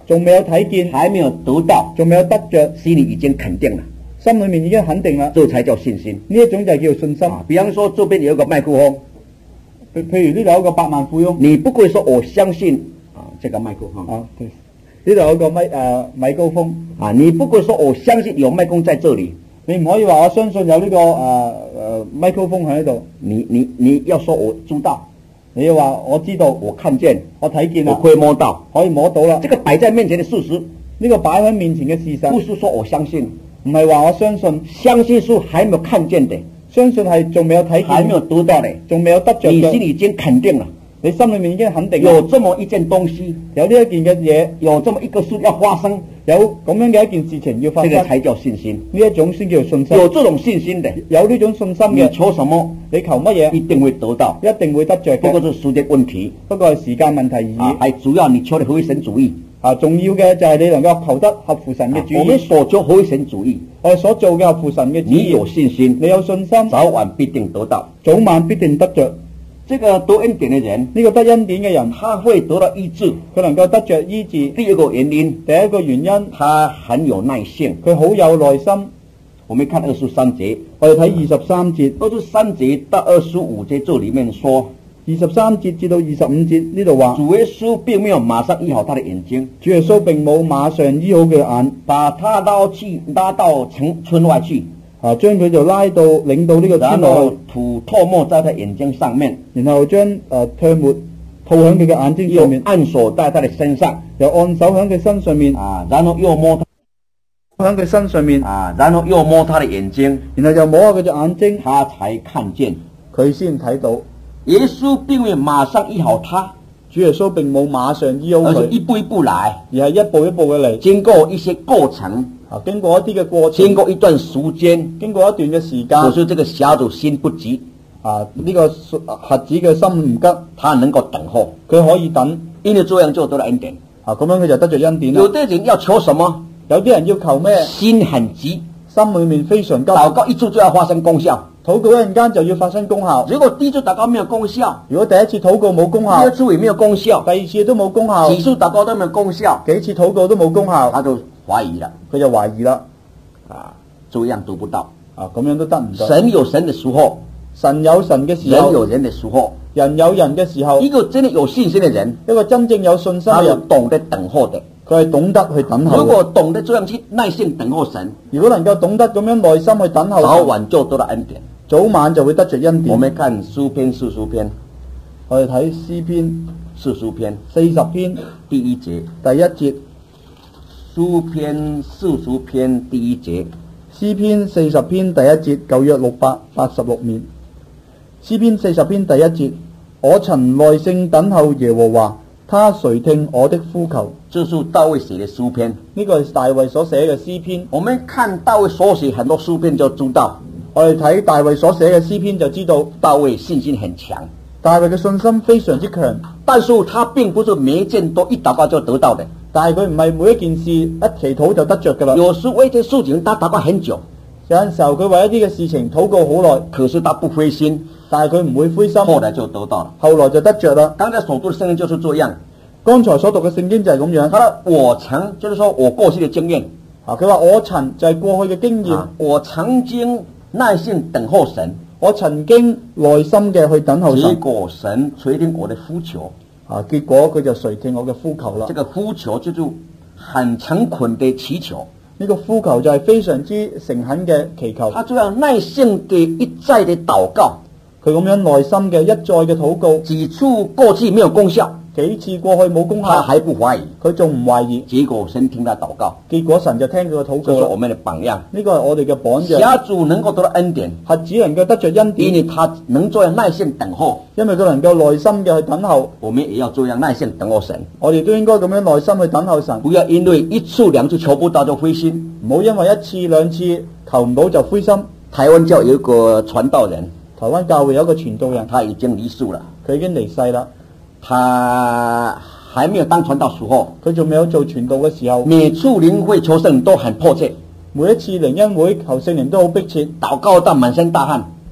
仲未有睇見， 還沒有得到， 仲未有得着， 心裏已經肯定了， 心裏面已經肯定啦， 這才叫信心。 呢一種就係叫做信心。 啊，比方說，這邊有一個麥克風， 譬譬如呢度有一個百萬富翁， 你不會說我相信啊，這個麥克風啊，呢度有個米誒、呃、米高峰啊，你不會說我相信有麥克風在這裡， 你唔可以話我相信有呢、這個誒誒、呃呃、米高峰喺度， 你你你要說我知道。 你要話我知道， 我看見， 我睇見啦， 我可以摸到， 可以摸到啦。 這個擺在面前的事實， 呢個擺喺面前嘅事實， 不是說我相信， 唔係話我相信， 相信是還沒有看見的， 相信係仲未有睇見， 還沒有得到的， 仲未有得着嘅。 你心裡已經肯定了， 你心裏面已經肯定有這麼一件東西， 有呢一件嘅嘢， 有這麼一個事要發生， 有咁樣嘅一件事情要發生， 這個才叫信心。 呢一種先叫做信心。 有這種信心的， 有呢種信心嘅， 你求什麼， 你求乜嘢， 一定會得到， 一定會得着嘅。 不過是時間問題， 不過係時間問題而已。 啊，係主要你求的合神主義。 啊，重要嘅就係你能夠求得合乎神嘅主意。 我們所求合神主義， 我哋所做嘅合乎神嘅主意。 你有信心， 你有信心， 早晚必定得到， 早晚必定得着。 這個得恩典嘅人， 呢個得恩典嘅人， 他會得到醫治， 佢能夠得着醫治。 第二個原因， 第一個原因， 他很有耐性， 佢好有耐心。 我們看二十三節， 我哋睇二十三節， 二十三節到二十五節，這裡面說， 二十三節至到二十五節呢度話， 主耶穌並沒有馬上醫好他的眼睛， 主耶穌並冇馬上醫好佢嘅眼， 把他拉去拉到城村外去。 啊，將佢就拉到領到呢個村然後塗唾沫在他眼睛上面， 然後將誒唾沫吐喺佢嘅眼睛上面， 按手在他的身上， 又按手喺佢身上面， 啊，然後又摸他喺佢身上面， 啊，然後又摸他的眼睛， 然後又摸下佢隻眼睛， 他才看見， 佢先睇到。 耶穌並未馬上醫好他， 主耶穌並冇馬上醫好佢， 而是一步一步來， 而係一步一步嘅嚟， 經過一些過程。 啊，經過一啲嘅過程， 經過一段時間， 經過一段嘅時間， 可是這個小組心不急， 啊，呢、這個瞎子嘅心唔急， 他能夠等候， 佢可以等， 因為這樣就得到恩典。 啊，咁樣佢就得着恩典啦。 有啲人要求什麼？ 有啲人要求咩？ 心很急， 心裏面非常急， 禱告一次就要發生功效， 禱告一陣間就要發生功效。 如果第一次禱告沒有功效， 如果第一次禱告冇功效， 第二次也沒有功效， 第二次都冇功效， 幾次禱告都沒有功效， 幾次禱告都冇功效， 他就懷疑了， 佢就懷疑啦。 啊，這樣得不到， 啊，咁樣都得唔到。 神有神的時候， 神有神嘅時候， 人有人的時候， 人有人嘅時候。 一個真的有信心的人， 一個真正有信心嘅人， 他懂得等候的， 佢係懂得去等候。 如果懂得這樣去耐心等候神， 如果能夠懂得咁樣耐心去等候， 早晚就得到恩典， 早晚就會得着恩典。 我們看詩篇四十篇， 我哋睇詩篇四十篇四十篇第一節， 第一節。 詩篇四十篇第一節， 詩篇四十篇第一節，舊約六百八十六面。詩篇四十篇第一節，我曾耐性等候耶和華，他垂聽我的呼求。 這是大衛寫的詩篇， 呢個係大衛所寫嘅詩篇。 我們看大衛所寫很多詩篇就知道， 我哋睇大衛所寫嘅詩篇就知道， 大衛信心很強， 大衛嘅信心非常之強。 但是他並不是每一件都一禱告就得到的， 但係佢唔係每一件事一祈禱就得着噶啦。 有時為一些事情他禱告很久， 有陣時候佢為一啲嘅事情禱告好耐， 可是他不灰心， 但係佢唔會灰心， 後來就得到了， 後來就得着啦。 剛才所讀的聖經就是這樣， 剛才所讀嘅聖經就係咁樣。 他說我曾，就是說我過去的經驗啊，佢話我曾就係過去嘅經驗， 啊，我曾經耐心等候神， 我曾經耐心嘅去等候神， 結果神垂聽我的呼求， 啊，結果佢就垂聽我嘅呼求啦。 這個呼求就是很誠懇的祈求， 呢個呼求就係非常之誠懇嘅祈求。 他這樣耐心的一再的禱告， 佢咁樣耐心嘅一再嘅禱告， 幾次過去沒有功效， 幾次過去冇功他效， 還不懷疑， 佢仲唔懷疑， 結果神聽他禱告， 結果神就聽佢嘅禱告啦。 這是我們的榜樣。 呢個係我哋嘅榜樣。 家主能夠得到恩典， 瞎子能夠得着恩典， 因為他能這樣耐心等候， 因為佢能夠耐心嘅去等候， 我們也要這樣耐心等候神。 我哋都應該咁樣耐心去等候神， 不要因為一次兩次求不到就灰心。 唔好因為一次兩次求唔到就灰心。 台灣教有一個傳道人， 台灣教會有一個傳道人， 他已經離世了， 佢已經離世啦。 他還沒有當傳道時候， 佢仲未有做傳道嘅時候， 每次靈會求聖都很迫切， 每一次靈恩會求聖靈都好迫切， 禱告到滿身大汗，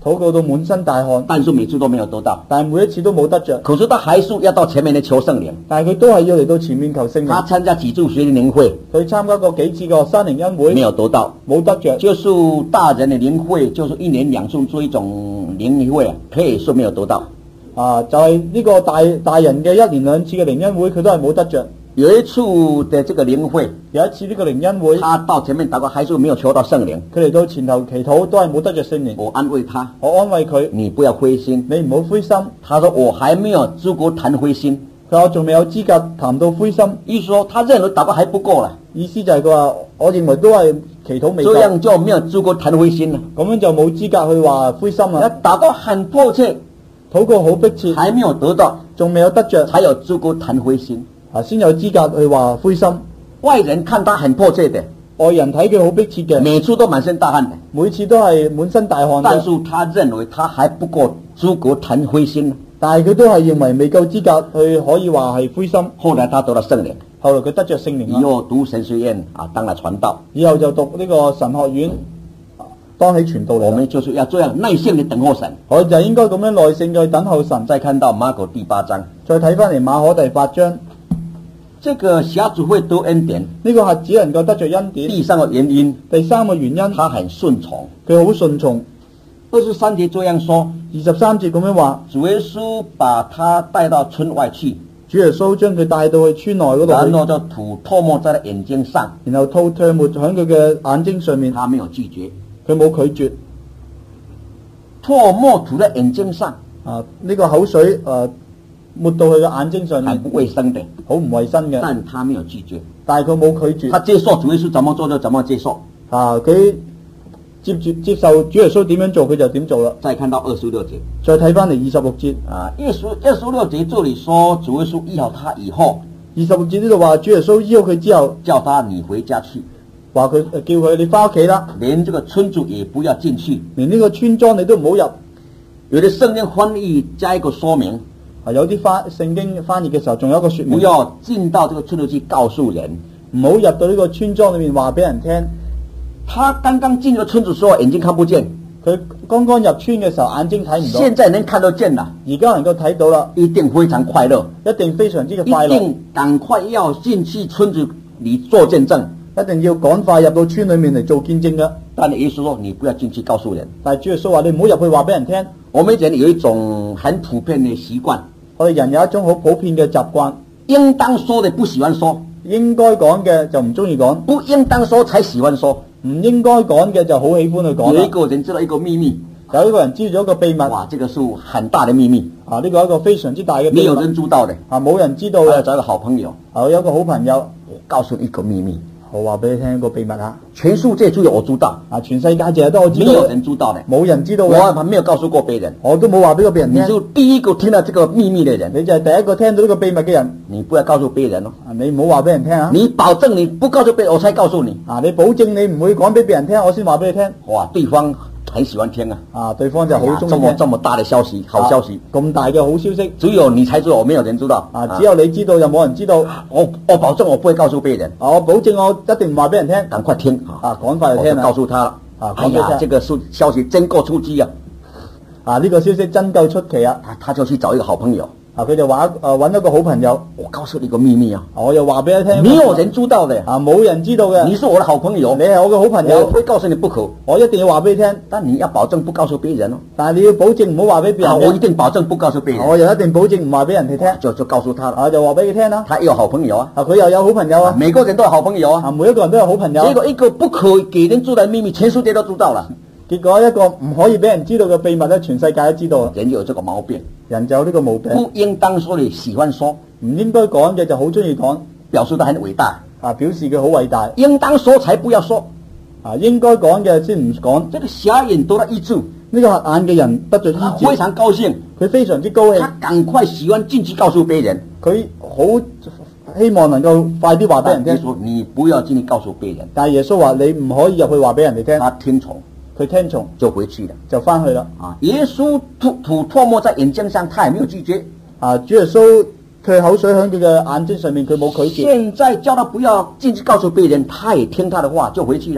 禱告到滿身大汗， 但是每次都沒有得到。 但係每一次都冇得着。 可是他還是要到前面嚟求聖靈。 但係佢都係要嚟到前面求聖靈。 他參加幾次學靈會， 佢參加過幾次個山靈恩會， 沒有得到， 冇得着。 就是大人的靈會，就是一年兩次做一種靈會，可以說沒有得到。 啊，就係、是、呢個大大人嘅一年兩次嘅靈恩會，佢都係冇得着。 有一次的這個靈會， 有一次呢個靈恩會， 他到前面禱告，還是沒有求到聖靈。 佢嚟到前頭祈禱，都係冇得着聖靈。 我安慰他， 我安慰佢， 你不要灰心， 你唔好灰心。 他說我還沒有資格談灰心， 佢話我仲未有資格談到灰心。 意思說他認為禱告還不夠啦， 意思就係佢話，我認為都係祈禱未夠， 這樣就沒有資格談灰心啦。 咁樣就冇資格去話灰心啦。 禱告很迫切， 禱告好迫切， 還沒有得到， 仲未有得着， 才有資格談灰心。 啊，先有資格去話灰心。 外人看他很迫切的， 外人睇佢好迫切嘅， 每次都滿身大汗的， 每次都係滿身大汗嘅。 但是他認為他還不夠資格談灰心， 但係佢都係認為未夠資格去可以話係灰心。 後來他得到聖靈， 後來佢得着聖靈， 以後讀神學院啊，當了傳道， 以後就讀呢個神學院，當起傳道嚟。 我們就是要這樣耐性地等候神， 我就應該咁樣耐性去等候神。 再看到馬可第八章， 再睇翻嚟馬可第八章。 這個小組會得恩典， 呢個係只能夠得着恩典。 第三個原因， 第三個原因， 他很順從， 佢好順從。 二十三節這樣說， 二十三節咁樣話， 主耶穌把他帶到村外去， 主耶穌將佢帶到去村內嗰度， 然後就塗唾沫在他眼睛上， 然後吐唾沫喺佢嘅眼睛上面， 他沒有拒絕， 佢冇拒絕。 唾沫塗在眼睛上， 啊，呢、這個口水誒。呃抹到佢嘅眼睛上面， 很不衛生的， 好唔衛生嘅。 但他沒有拒絕， 但係佢冇拒絕。 他接受主耶穌怎麼做就怎麼接受。 啊，佢接住接受主耶穌點樣做，佢就點做啦。 再看到二十六節， 再睇翻嚟二十六節。 啊，二十二十六節這裡說主耶穌醫好他以後， 二十六節呢度話主耶穌醫好佢之後， 叫他你回家去， 話佢叫佢你翻屋企啦， 連這個村子也不要進去， 連呢個村莊你都唔好入。 有啲聖經翻譯加一個說明。 啊，有啲翻聖經翻譯嘅時候，仲有一個說明， 不要進到這個村子去告訴人， 唔好入到呢個村莊裏面話俾人聽。 他剛剛進入村子時候眼睛看不見， 佢剛剛入村嘅時候眼睛睇唔到， 現在能看得見啦， 而家能夠睇到啦， 一定非常快樂， 一定非常之嘅快樂， 一定趕快要進去村子裏做見證， 一定要趕快入到村裏面嚟做見證嘅。 但係耶穌說你不要進去告訴人， 但係主耶穌話你唔好入去話俾人聽。 我們人有一種很普遍嘅習慣。 我哋人有一種好普遍嘅習慣， 應當說的不喜歡說， 應該講嘅就唔中意講， 不應當說才喜歡說， 唔應該講嘅就好喜歡去講。 有一個人知道一個秘密， 有一個人知道咗一個秘密， 哇，這個是很大的秘密啊！呢個係一個非常之大嘅秘密， 沒有人知道的啊，冇人知道嘅。 我有找一個好朋友， 啊，有一個好朋友， 我告訴你一個秘密， 我話俾你聽一個秘密啊！ 全世界只有我知道， 啊，全世界淨係得我知道， 沒有人知道的， 冇人知道嘅， 我還沒有告訴過別人， 我都冇話俾個別人聽。 你就第一個聽到這個秘密的人， 你就係第一個聽到呢個秘密嘅人， 你不要告訴別人咯。 啊，你唔好話俾人聽啊！ 你保證你不告訴別人，我才告訴你。 啊，你保證你唔會講俾別人聽，我先話俾你聽。 哇，對方很喜歡聽啊！ 啊，對方就好中意聽。 這麼這麼大的消息，好消息， 咁大嘅好消息， 只有你才知道，我沒有人知道。 啊，只有你知道，又冇人知道。 我我保證我不會告訴別人。 啊，我保證我一定唔話俾人聽。 趕快聽啊，趕快去聽啊！ 告訴他了。 啊， 哎呀，這個消消息真夠出奇啊！ 啊，呢個消息真夠出奇啊！ 他他就去找一個好朋友。 啊，佢就話誒揾一個好朋友， 我告訴你個秘密啊！ 我又話俾你聽， 沒有人知道的啊，冇人知道嘅。 你是我的好朋友， 你係我嘅好朋友， 我會告訴你不可， 我一定要話俾你聽。 但你要保證不告訴別人咯。 但係你要保證唔好話俾別人聽。 我一定保證不告訴別人。 我又一定保證唔話俾人哋聽。 就就告訴他啦， 啊，就話俾佢聽啦。 他有好朋友啊， 啊，佢又有好朋友啊。 每個人都有好朋友啊， 啊，每一個人都有好朋友。 結果一個不可以給人知道的秘密，全世界都知道了。 結果一個唔可以俾人知道嘅秘密咧，全世界都知道。 人就有這個毛病， 人就有呢個毛病。 不應當說你喜歡說， 唔應該講嘅就好中意講， 表示得很偉大。 啊，表示佢好偉大。 應當說才不要說， 啊，應該講嘅先唔講。 這個瞎眼得到醫治， 呢個瞎眼嘅人得咗醫治， 非常高興， 佢非常之高興。 他趕快喜歡進去告訴別人， 佢好希望能夠快啲話俾人聽。 耶穌，你不要進去告訴別人。 但係耶穌話你唔可以入去話俾人哋聽。 他聽從， 佢聽從就回去了， 就翻去啦。 啊，耶穌吐吐唾沫在眼睛上，他也沒有拒絕。 啊，主耶穌吐口水喺佢嘅眼睛上面，佢冇拒絕。 現在叫他不要進去告訴別人，他也聽他的話就回去了。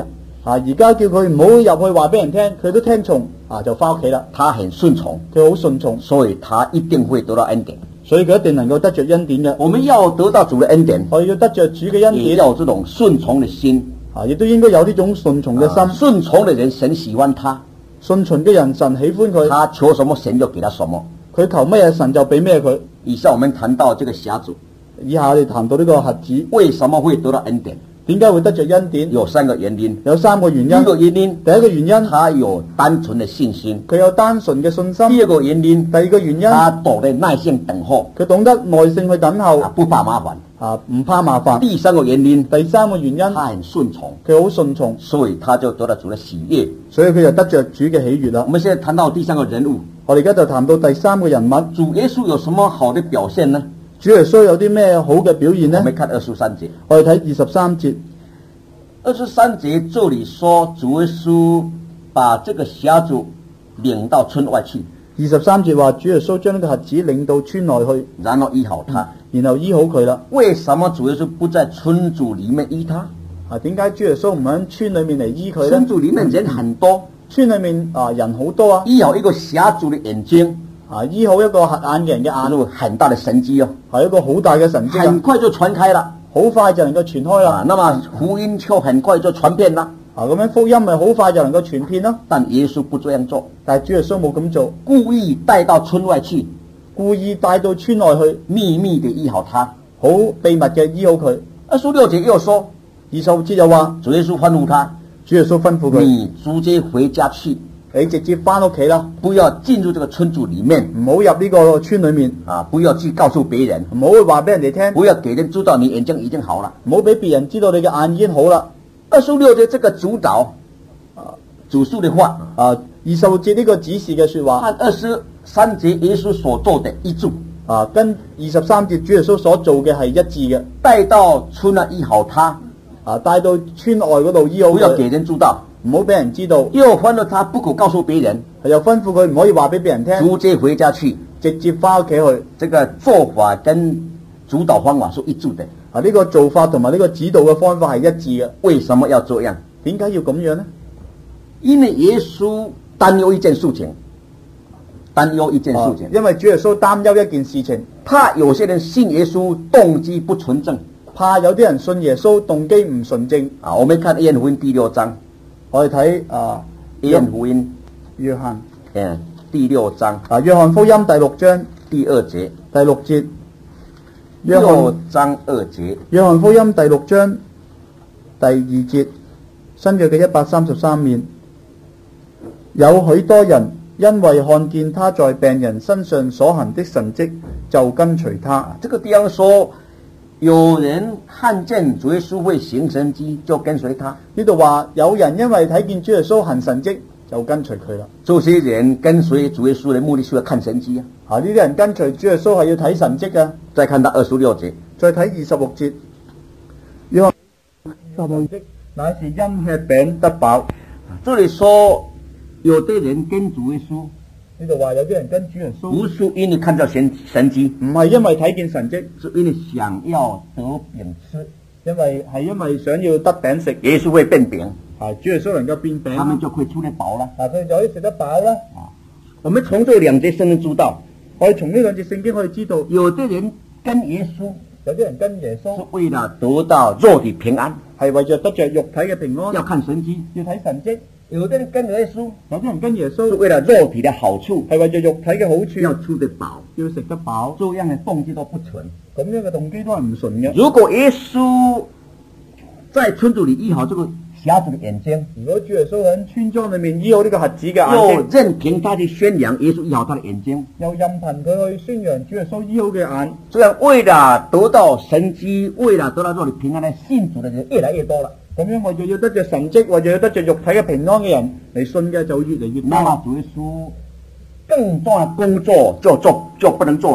啊，而家叫佢唔好入去話俾人聽，佢都聽從，啊就翻屋企啦。 他很順從， 佢好順從， 所以他一定會得到恩典。 所以佢一定能夠得着恩典嘅。 我們要得到主的恩典， 我哋要得着主嘅恩也典， 要有這種順從的心。 啊，亦都應該有呢種順從嘅心。 啊順從的人，神喜歡他， 順從嘅人，神喜歡佢。 他求什麼，神就給他什麼。 佢求乜嘢，神就俾咩佢。 以下我們談到這個瞎子， 以下我哋談到呢個瞎子， 為什麼會得到恩典？ 點解會得着恩典？ 有三個原因。 有三個原因。 第一個原因， 第一個原因， 他有單純的信心。 佢有單純嘅信心。 第二個原因， 第二個原因， 他懂得耐性等候， 佢懂得耐性去等候， 啊，不怕麻煩。 啊，唔怕麻煩。 第三個原因， 第三個原因， 他很順從， 佢好順從， 所以他就得到主的喜悅。 所以佢就得着主嘅喜悅啦我。們現在談到第三個人物， 我哋而家就談到第三個人物， 主耶穌有什麼好的表現呢？ 主耶穌有啲咩好嘅表現呢？ 我們看二十三節。 我哋睇二十三節。 二十三節這裡說，主耶穌把這個瞎子領到村外去， 二十三節話，主耶穌將呢個瞎子領到村內去， 然後醫好他。 然後醫好佢啦。 為什麼主耶穌不在村子裡面醫他？ 啊，點解主耶穌唔喺村裏面嚟醫佢村咧？ 子裡面人很多， 村裏面啊人好多啊， 醫好一個瞎子的眼睛， 啊醫好一個瞎眼嘅人嘅這眼， 是很大的神蹟哦， 係一個好大嘅神蹟啊， 很快就傳開了。 好快就能夠傳開啦。 啊，那麼福音就很快就傳遍了。 啊，咁樣福音咪好快就能夠傳遍咯。 但耶穌不這樣做， 但係主耶穌冇咁做， 故意帶到村外去， 故意帶到村內去， 秘密地醫好他。 好秘密嘅醫好佢。 二十六節又說， 二十六節又話， 主耶穌吩咐他， 主耶穌吩咐佢， 你直接回家去， 你直接翻屋企啦， 不要進入這個村子裡面唔好入呢個村裏面， 啊！不要去告訴別人， 唔好去話俾人哋聽， 不要給人知道你眼睛已經好了。 唔好俾別人知道你嘅眼已經好啦。 二十六節這個主導啊，主述的話啊，二十六節呢個指示嘅說話， 和二十三節耶穌所做的一致啊，跟二十三節主耶穌所做嘅係一致嘅， 帶到村內醫好他， 啊，帶到村外嗰度醫好不要佢， 給人知道， 唔好俾人知道， 又吩咐他不可告訴別人， 又吩咐佢唔可以話俾別人聽， 直接回家去。 直接翻屋企去。 這個做法跟主導方法是一致的。 啊，呢個做法同埋呢個指導嘅方法係一致嘅。 為什麼要這樣？ 點解要咁樣呢？ 因為耶穌擔憂一件事情，擔憂一件事情， 啊，因為主耶穌擔憂一件事情， 怕有些人信耶穌動機不純正。 怕有啲人信耶穌動機唔純正。 啊，我們看約翰福音第六章， 我哋睇啊約翰福音， 約翰嗯，第六章啊約翰福音第六章第二節， 第六節，約六翰章二節， 約翰福音第六章第二節，新約嘅一百三十三面，有許多人因為看見他在病人身上所行的神蹟，就跟隨他。 這個地方說，有人看見主耶穌會行神蹟，就跟隨他。 呢度話有人因為睇見主耶穌行神蹟，就跟隨佢啦。 這些人跟隨主耶穌的目的是要看神蹟啊。 啊，呢啲人跟隨主耶穌係要睇神蹟嘅。 再看到二十六節， 再睇二十六節，約翰十六節，乃是因吃餅得飽。 這裡說有的人跟主耶穌， 呢度話有啲人跟主耶穌， 不是因為看到神神蹟， 唔係因為睇見神蹟， 是因為想要得餅吃。 因為係因為想要得餅食。 耶穌會變餅， 啊，主耶穌能夠變餅， 他們就可以出得飽了。 啊，佢哋就可以食得飽啦。 啊，我們從這兩節聖經知道， 我哋從呢兩節聖經可以知道， 有的人跟耶穌有啲人跟耶是穌為了得到肉體平安， 係為着得着肉體嘅平安， 要看神蹟； 要睇神蹟。 有的人跟耶穌有啲人跟耶是穌為了肉體的好處， 係為着肉體嘅好處， 要出得飽， 要食得飽， 這樣的動機都不純。 咁樣嘅動機都係唔純嘅。 如果耶穌在村子裏醫好這個瞎子的眼睛， 如果主耶穌喺村莊裏面醫好呢個瞎子嘅眼又睛， 任憑他去宣揚耶穌醫好他的眼睛， 又任憑佢去宣揚主耶穌醫好嘅眼， 這樣為了得到神蹟，為了得到肉體平安呢，信主的人越來越多了。 咁樣為咗要得着神蹟，為咗要得着肉體嘅平安嘅人嚟信嘅就越嚟越多。 那麼主耶穌更重要的工作就做就不能做了。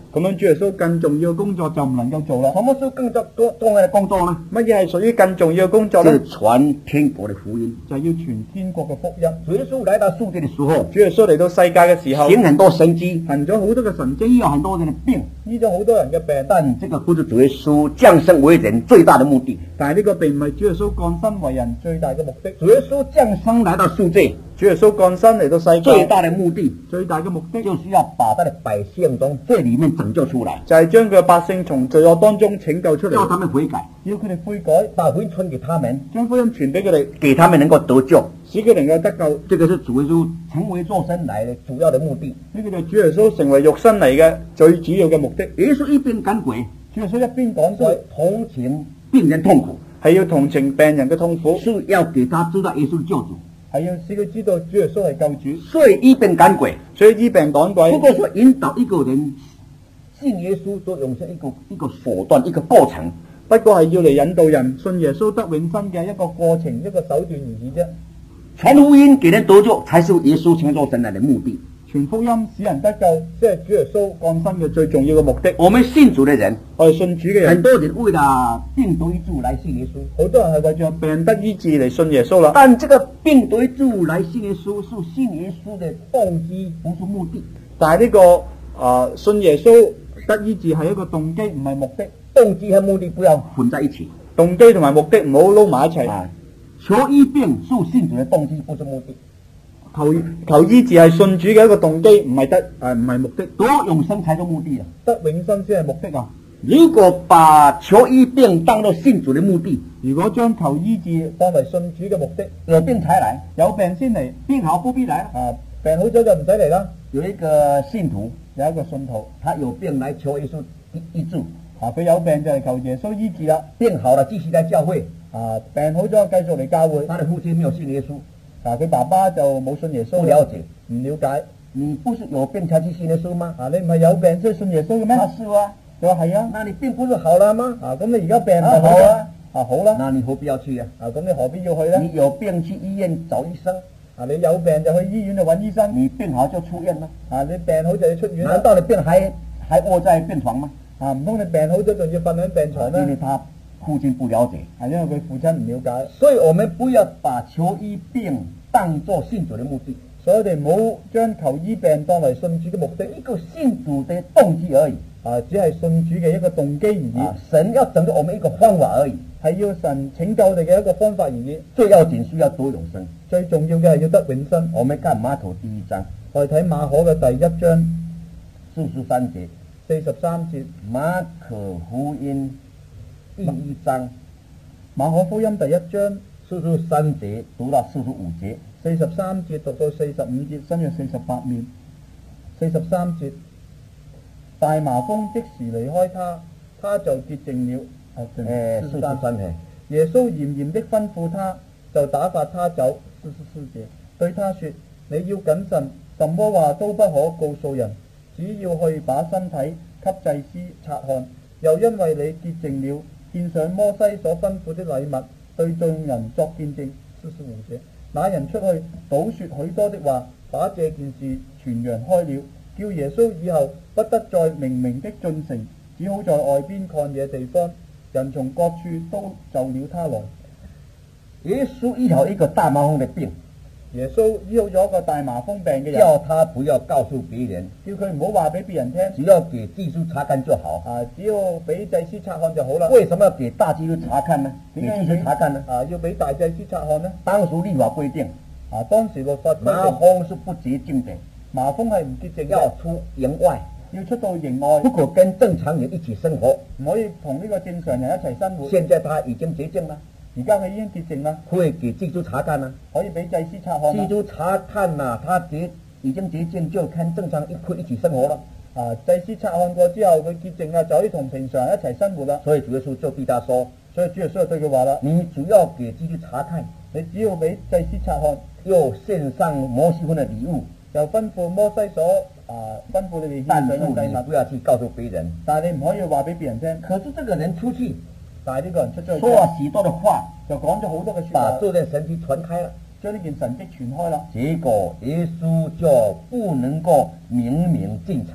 咁樣主耶穌更重要嘅工作就唔能夠做啦。 什麼是更重重重要的工作呢？ 乜嘢係屬於更重要嘅工作呢？ 就是傳天國的福音。 就係要傳天國嘅福音。 主耶穌來到世界的時候， 主耶穌嚟到世界嘅時候， 行很多神蹟， 行咗好多嘅神蹟， 醫了很多人的病， 醫咗好多人嘅病。 但這個不是主耶穌降生為人最大的目的。 但係呢個並唔係主耶穌降生為人最大嘅目的。 主耶穌降生來到世界， 主耶穌降生嚟到世界最大的目的， 最大嘅目的就是要把他的百姓從罪裏面拯救出來， 就係將佢嘅百姓從罪惡當中拯救出嚟， 叫他們悔改， 要佢哋悔改， 把福音傳給他們， 將福音傳俾佢哋， 給他們能夠得救， 使佢能夠得救。 這個是主耶穌成為肉身來的主要的目的。 呢個就係主耶穌成為肉身嚟嘅最主要嘅目的。 耶穌一邊趕鬼， 主耶穌一邊趕鬼， 同情病人痛苦， 係要同情病人嘅痛苦， 是要給他知道耶穌救主， 係要使佢知道主耶穌係救主。 所以一邊趕鬼， 所以醫病趕鬼。 不過說引導一個人信耶穌，都用上一個一個手段，一個過程。 不過係要嚟引導人信耶穌得永生嘅一個過程，一個手段而已啫。 傳福音給人得救，才是耶穌成就神來的目的。 傳福音使人得救，即係主耶穌降生嘅最重要嘅目的。 我們信主的人， 我哋信主嘅人， 很多人為了病得醫治來信耶穌， 好多人係為咗病得醫治嚟信耶穌啦。 但這個病得醫治來信耶穌，是信耶穌的動機，不是目的。 但係呢、這個啊、呃、信耶穌得醫治係一個動機，唔係目的。 動機和目的不要混在一起， 動機同埋目的唔好撈埋一齊。 啊，求醫病是信主的動機，不是目的。 求求醫治係信主嘅一個動機，唔係得誒唔係目的。 得永生才是目的啊！ 得永生先係目的啊！ 如果把求醫病當作信主的目的， 如果將求醫治當為信主嘅目的， 有病才來， 有病先嚟， 病好不必來啊！病好咗就唔使嚟啦。 有一個信徒， 有一個信徒， 他有病來求耶穌醫治， 啊，佢有病就嚟求耶穌醫治啦。 病好了繼續來教會， 啊，病好咗繼續嚟教會。 他的父親沒有信耶穌。 啊！佢爸爸就冇信耶穌， 不了解， 唔了解。 你不是有病才去信耶穌嗎？ 啊！你唔係有病先信耶穌嘅咩？ 他是啊， 佢話係啊。 那你病不是好了嗎？ 啊！咁你而家病唔係好啊？啊好啦， 那你何必要去啊？ 啊咁你何必要去咧？ 你有病去醫院找醫生， 啊你有病就去醫院度揾醫生。 你病好就出院啦。 啊你病好就要出院。 難道你病還還臥在病床嗎？ 啊唔通你病好咗仲要瞓喺病床咩？ 因為他父親不了解， 係因為佢父親唔了解， 所以我們不要把求醫病當作信主的目的， 所以我哋唔好將求醫病當為信主嘅目的， 一個信主的動機而已。 啊，只係信主嘅一個動機而已。 啊，神要拯救我們一個方法而已， 係要神拯救我哋嘅一個方法而已。 最要緊是要得永生， 最重要嘅係要得永生。 我們看馬可第一章， 我哋睇馬可嘅第一章四十三節， 四十三節， 馬可福音第一章， 馬可福音第一章四十三節讀到四十五節， 四十三節讀到四十五節，新約四十八面。四十三節，大麻風即時離開他，他就潔淨了。 誒，四十三節， 耶穌嚴嚴的吩咐他，就打發他走。四十四節，對他說：你要謹慎，什麼話都不可告訴人，只要去把身體給祭司察看，又因為你潔淨了，獻上摩西所吩咐的禮物，對眾人作見證。四十五節，那人出去，倒說許多的話，把這件事傳揚開了，叫耶穌以後不得再明明的進城，只好在外邊曠野地方，人從各處都就了他來。 耶穌醫好一個大麻風的病， 耶穌醫好咗一個大麻風病嘅人， 叫他不要告訴別人， 叫佢唔好話俾別人聽， 只要給祭司查看就好。 啊，只要俾祭司察看就好啦。 為什麼要給大祭司查看呢？給祭司查看呢？ 啊，要俾大祭司察看呢？ 當時律法規定， 啊，當時律法規定麻風是不潔淨的， 麻風係唔潔淨嘅， 要出營外， 要出到營外， 不可跟正常人一起生活， 唔可以同呢個正常人一齊生活。 現在他已經潔淨啦， 而家佢已經潔淨啦， 可以給祭司查看啦， 可以俾祭司察看。 祭司查看啦，他潔已經潔淨，就跟正常一可以一起生活啦。 啊，祭司察看過之後，佢潔淨啦，就可以同平常人一齊生活啦。 所以主耶穌就對他說， 所以主耶穌就對佢話啦： 你只要給祭司查看， 你只要俾祭司察看， 又獻上摩西分的禮物， 又吩咐摩西所啊吩咐你哋獻但是上嘅禮物， 你不要去告訴別人。 但係你唔可以話俾別人聽。 可是這個人出去， 但係呢個人出咗去， 說了許多的話， 就講咗好多嘅説話， 把這件神蹟傳開了， 將呢件神蹟傳開啦。 結果耶穌就不能夠明明進城。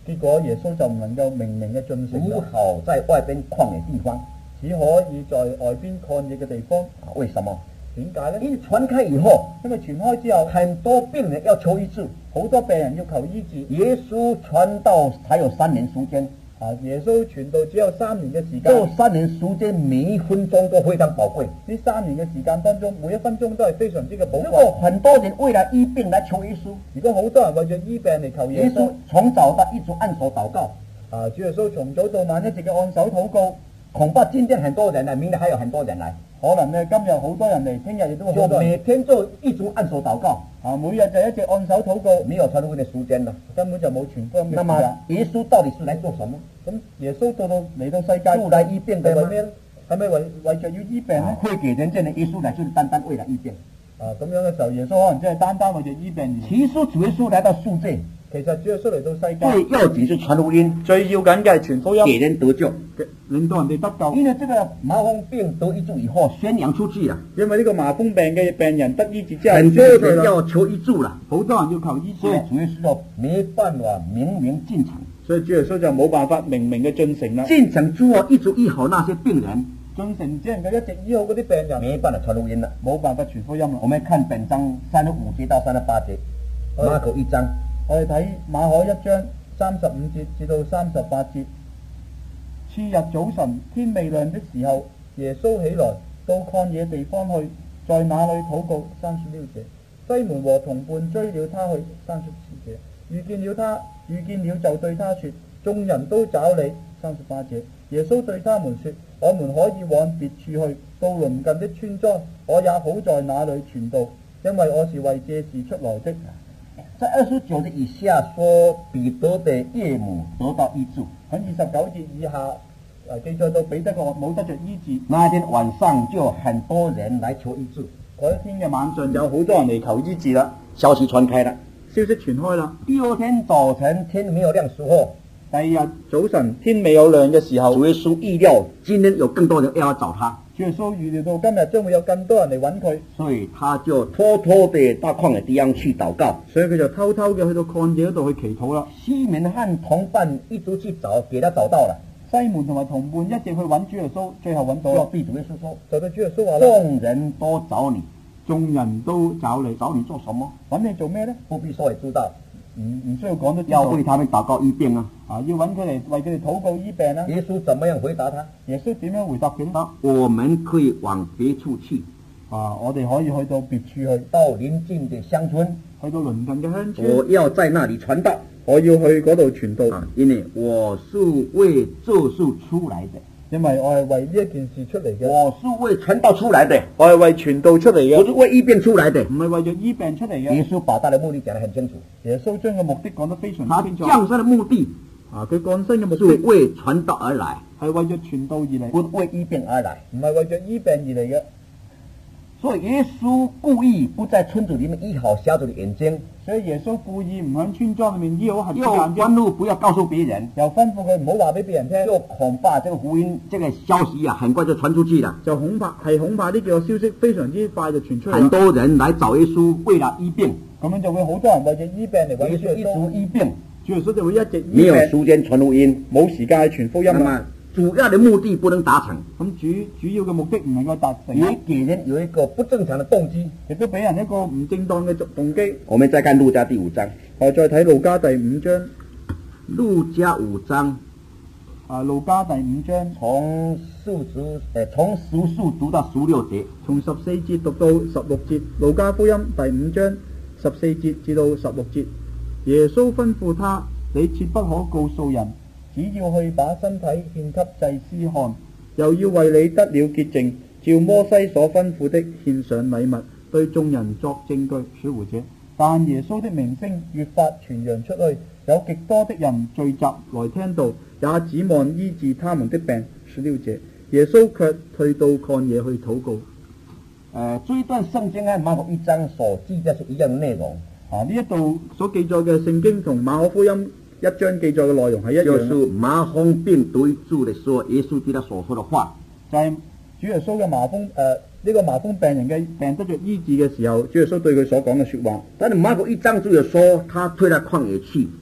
結果耶穌就唔能夠明明嘅進城只啦， 好在外邊曠野地方。 只可以在外邊曠野嘅地方。 為什麼？ 點解呢？ 因為傳開以後， 因為傳開之後， 很多病人要求醫治， 好多病人要求醫治。 耶穌傳道才有三年時間， 啊，耶穌傳道只有三年嘅時這間， 三年時間每一分鐘都非常寶貴。 呢三年嘅時間當中，每一分鐘都係非常之嘅寶如果貴。 很多人為了醫病來求耶穌， 如果好多人為咗醫病嚟求耶耶穌穌， 從早到一直按手禱告， 啊，主耶穌從早到晚一直嘅按手禱告， 恐怕今天很多人來，明天還有很多人來， 可能咧今日好多人嚟，聽日亦都好就多人。 每天就一直按手禱告， 啊，每日就一直按手禱告， 沒有傳福音的時間了。 根本就冇傳福音嘅那麼時間。 耶穌到底是來做什麼？ 咁耶穌到到嚟到世界， 就來醫病的嗎？ 係為咩咧？係咪為為著要醫病咧？ 啊會給人見的耶穌來就是單單為了醫病。 啊，咁樣嘅時候，耶穌可能真係單單為咗醫病而。 其實主耶穌來到世界， 其實主耶穌嚟到世界， 最要緊是傳福音， 最要緊嘅係傳福音， 給人得救。 令到人哋得救。 因為這個麻風病得醫治以後，宣揚出去了， 因為呢個麻風病嘅病人得醫治之後， 很多人要求醫治了， 好多人要求醫治所以啦， 主耶穌就沒辦法明明進城。 所以主耶穌就冇辦法明明嘅進城啦。 進城之後一直醫好那些病人， 進城只能夠一直醫好嗰啲病人， 沒辦法傳福音了。 冇辦法傳福音啦。 我們看本章三十五節到三十八節，馬可一章。 我哋睇馬可一章三十五節至到三十八節。次日早晨，天未亮的時候，耶穌起來到曠野地方去，在那裏禱告。三十六節，西門和同伴追了他去。三十七節，遇見了他，遇見了就對他說：眾人都找你。三十八節，耶穌對他們說：我們可以往別處去，到鄰近的村莊，我也好在那裏傳道，因為我是為這事出來的。 在二十九節以下說彼得的岳母得到醫治， 喺二十九節以下，誒記載到彼得個岳母得着醫治。 那一天晚上就很多人來求醫治， 嗰一天嘅晚上有好多人嚟求醫治啦， 消息傳開了。 消息傳開啦。 第二天早晨天沒有亮時候， 第二日早晨天未有亮嘅時候， 主耶穌預料今天有更多人要找他， 主耶穌預料到今日將會有更多人嚟揾佢， 所以他就偷偷地到曠野地方去禱告。 所以佢就偷偷嘅去到曠野嗰度去祈禱啦。 西門和同伴一直去找，給他找到了。 西門同埋同伴一直去揾主耶穌，最後揾到就啦。 對主耶穌說： 就對主耶穌話啦， 眾人都找你， 眾人都找你， 找你做什麼？ 揾你做咩咧？ 不必說也知道， 唔唔需要講都知道。 要為他們禱告醫病啊！ 啊，要揾佢嚟為佢哋禱告醫病啦。 耶穌怎麼樣回答他？ 耶穌點樣回答佢咧？ 我們可以往別處去， 啊，我哋可以去到別處去， 到鄰近的鄉村， 去到鄰近嘅鄉我村， 要在那裡傳道。 我要去嗰度傳道。 啊，因為我是為這事出來的， 因為我係為呢一件事出嚟嘅， 我是為傳道出來的， 我係為傳道出嚟嘅， 我是為醫病出來的。 唔係為咗醫病出嚟嘅。 耶穌把他的目的講得很清楚， 耶穌將個目的講得非常他之清楚。 降生的目的啊，佢降生嘅目是的為傳道而來， 係為咗傳道而嚟， 不是為醫病而來。 唔係為咗醫病而嚟嘅。 所以耶穌故意不在村子裡面醫好瞎子的眼睛， 所以耶穌故意唔喺村莊裏面醫好瞎子又眼睛， 吩咐不要告訴別人， 又吩咐佢唔好話俾別人聽， 就恐怕這個福音這個消息啊，很快就傳出去了。 就恐怕係恐怕呢個消息非常之快就傳出嚟很啦。 多人來找耶穌，為了醫病， 咁樣就會好多人為咗醫病嚟揾耶穌一主耶穌直醫病， 主耶穌就會一直沒有醫病， 時間傳福音。 冇時間去傳福音那啦。 麼主要的目的不能達成， 咁主主要嘅目的唔能夠達成， 也給人有一個不正常的動機。 亦都俾人一個唔正當嘅動機。 我們再看路加第五章， 我再睇路加第五章， 路加五章啊，路加第五章從四十呃從十四讀到十六節， 從十四節讀到十六節，路加福音第五章十四節至到十六節。耶穌吩咐他：你切不可告訴人，只要去把身體獻給祭司看，又要為你得了潔淨，照摩西所吩咐的獻上禮物，對眾人作證據。小胡者，但耶穌的名聲越發傳揚出去，有極多的人聚集來聽道，也指望醫治他們的病。十六節，耶穌卻退到曠野去禱告。 呃，這一段聖經和馬可一章所記載是一樣的內容， 啊，呢一度所記載嘅聖經同馬可福音一章記載嘅內容係一就是樣嘅， 麻風病得醫治的時候，耶穌對他所說的話。 就係主耶穌嘅麻風誒呢個麻風病人嘅病得着醫治嘅時候，主耶穌對佢所講嘅説話。 但是馬可一章只有說他退到曠野去，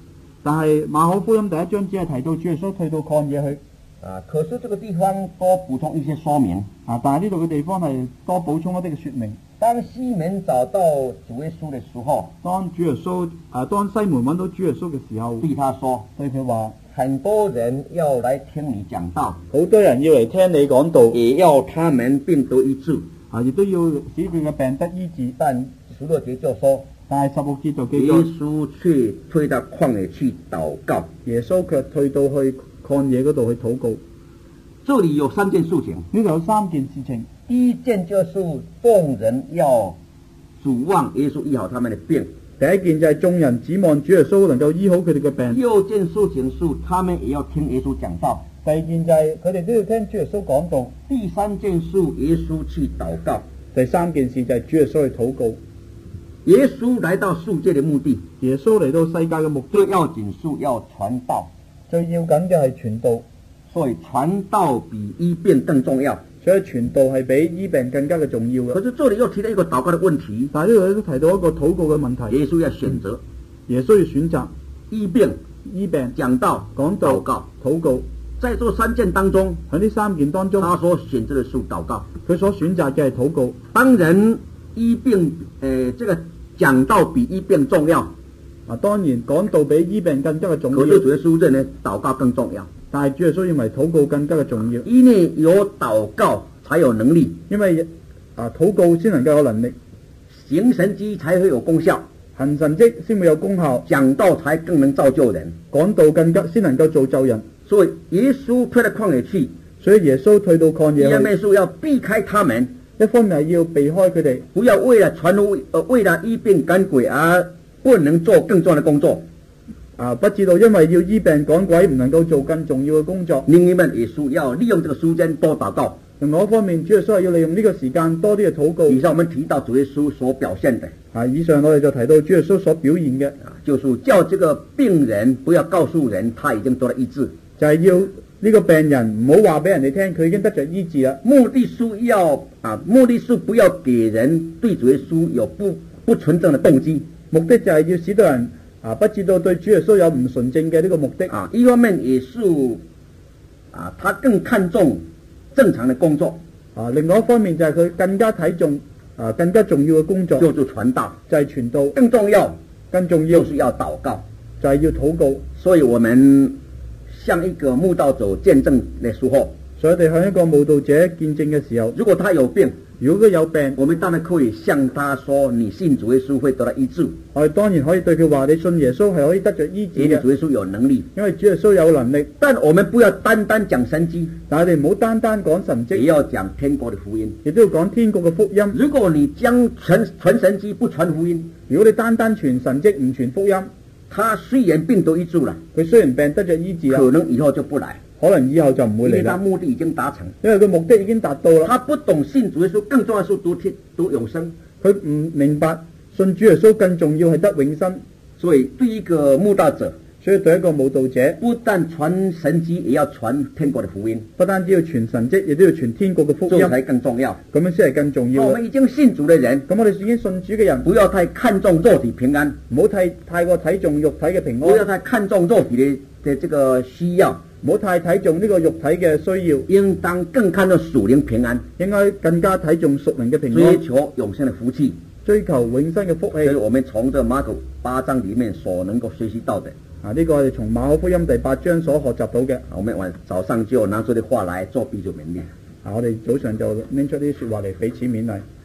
但係馬可福音第一章只係提到主耶穌退到曠野去。 啊，可是這個地方多補充一些說明啊，但係呢度嘅地方係多補充一啲嘅說明。 當西門找到主耶穌的時候， 當主耶穌啊，當西門揾到主耶穌嘅時候， 對他說， 對佢話： 很多人要來聽你講道， 好多人要嚟聽你講道， 也要他們病得醫治， 啊，亦都要使佢嘅病得醫治。 但十六節就說， 但係十六節就記耶咗， 穌卻退到曠野去禱告。 耶穌卻退到去曠野嗰度去禱告。 這裏有三件事情， 呢度有三件事情。 第一件就是眾人要指望耶穌醫好他們的病。 第一件就係眾人指望主耶穌能夠醫好佢哋嘅病。 第二件事情是他們也要聽耶穌講道。 第二件就係佢哋都要聽主耶穌講道。 第三件事耶穌去禱告。 第三件事就係主耶穌去禱告。 耶穌來到世界的目的， 耶穌嚟到世界嘅目的， 最要緊是要傳道。 最要緊嘅係傳道。 所以傳道比醫病更重要。 所以傳道係比醫病更加嘅重要嘅。 可是這裏又提到一個禱告的問題， 但係呢度都提到一個禱告嘅問題。 耶穌要選擇， 耶穌要選擇醫病、 醫病、 講道、 講道、 禱告、 禱告。 在這三件當中， 喺呢三件當中， 他所選擇的是禱告。 佢所選擇嘅係禱告。 當然醫病，誒、呃，這個講道比醫病重要。 啊，當然講道比醫病更加嘅重要。 可是主耶穌認為禱告更重要。 但係主耶穌認為禱告更加嘅重要。 因為有禱告才有能力， 因為啊禱告先能夠有能力， 行神蹟才會有功效， 行神蹟先會有功效， 講道才更能造就人， 講道更加先能夠造就人。 所以耶穌退到曠野去， 所以耶穌退到曠野去， 一方面是要避開他們， 一方面係要避開佢哋， 不要為了傳呃為了醫病趕鬼而不能做更重要的工作。 啊，不知道因為要醫病趕鬼唔能夠做更重要嘅工作。 另一方面，耶穌要利用這個時間多禱告。 另外一方面，主耶穌係要利用呢個時間多啲嘅禱告。 以上我們提到主耶穌所表現的， 啊，以上我哋就提到主耶穌所表現嘅， 就是叫這個病人不要告訴人他已經得了醫治， 就係要呢個病人唔好話俾人哋聽佢已經得着醫治啦。 目的是要啊，目的是不要給人對主耶穌有不不純正的動機， 目的就係要使到人啊不知道對主耶穌有唔純正嘅呢個目的。 啊，一方面也是啊，他更看重正常的工作。 啊，另外一方面就係佢更加睇重啊更加重要嘅工作， 就是傳道， 就係傳道。 更重要， 更重要就是要禱告， 就係要禱告。 所以我們向一個慕道者見證的時候， 所以我哋向一個慕道者見證嘅時候， 如果他有病， 如果佢有病， 我們當然可以向他說：你信主耶穌會得到醫治。 我哋當然可以對佢話：你信耶穌係可以得着醫治嘅， 因為主耶穌有能力， 因為主耶穌有能力。 但我們不要單單講神蹟， 但係我哋唔好單單講神蹟， 也要講天國的福音， 亦都要講天國嘅福音。 如果你將傳傳神蹟不傳福音， 如果你單單傳神蹟唔傳福音， 他雖然病得醫治了， 佢雖然病得着醫治啦， 可能以後就不來， 可能以後就唔會因為嚟啦， 他目的已經達成， 因為佢目的已經達到啦。 他不懂信主耶穌，更重要是讀天讀永生， 佢唔明白信主耶穌更重要係得永生。 所以對一個慕道者， 所以對一個慕道者， 不但傳神蹟，也要傳天國的福音， 不單止要傳神蹟，亦都要傳天國嘅福音， 這才更重要。 咁樣先係更重要嘅。 我們已經信主的人， 咁我哋已經信主嘅人， 不要太看重肉體平安， 唔好太太過睇重肉體嘅平不要安， 太看重肉體的的這個需要， 唔好太睇重呢個肉體嘅需要， 應當更看重屬靈平安， 應該更加睇重屬靈嘅平追安， 求永生的福氣。 追求永生嘅福氣。 所以我們從這馬可八章裏面所能夠學習到的， 啊，呢個係從馬可福音第八章所學習到嘅。 我們晚早上就拿出啲話來做彼此勉勵。 啊，我哋早上就拎出啲說話嚟彼此勉勵。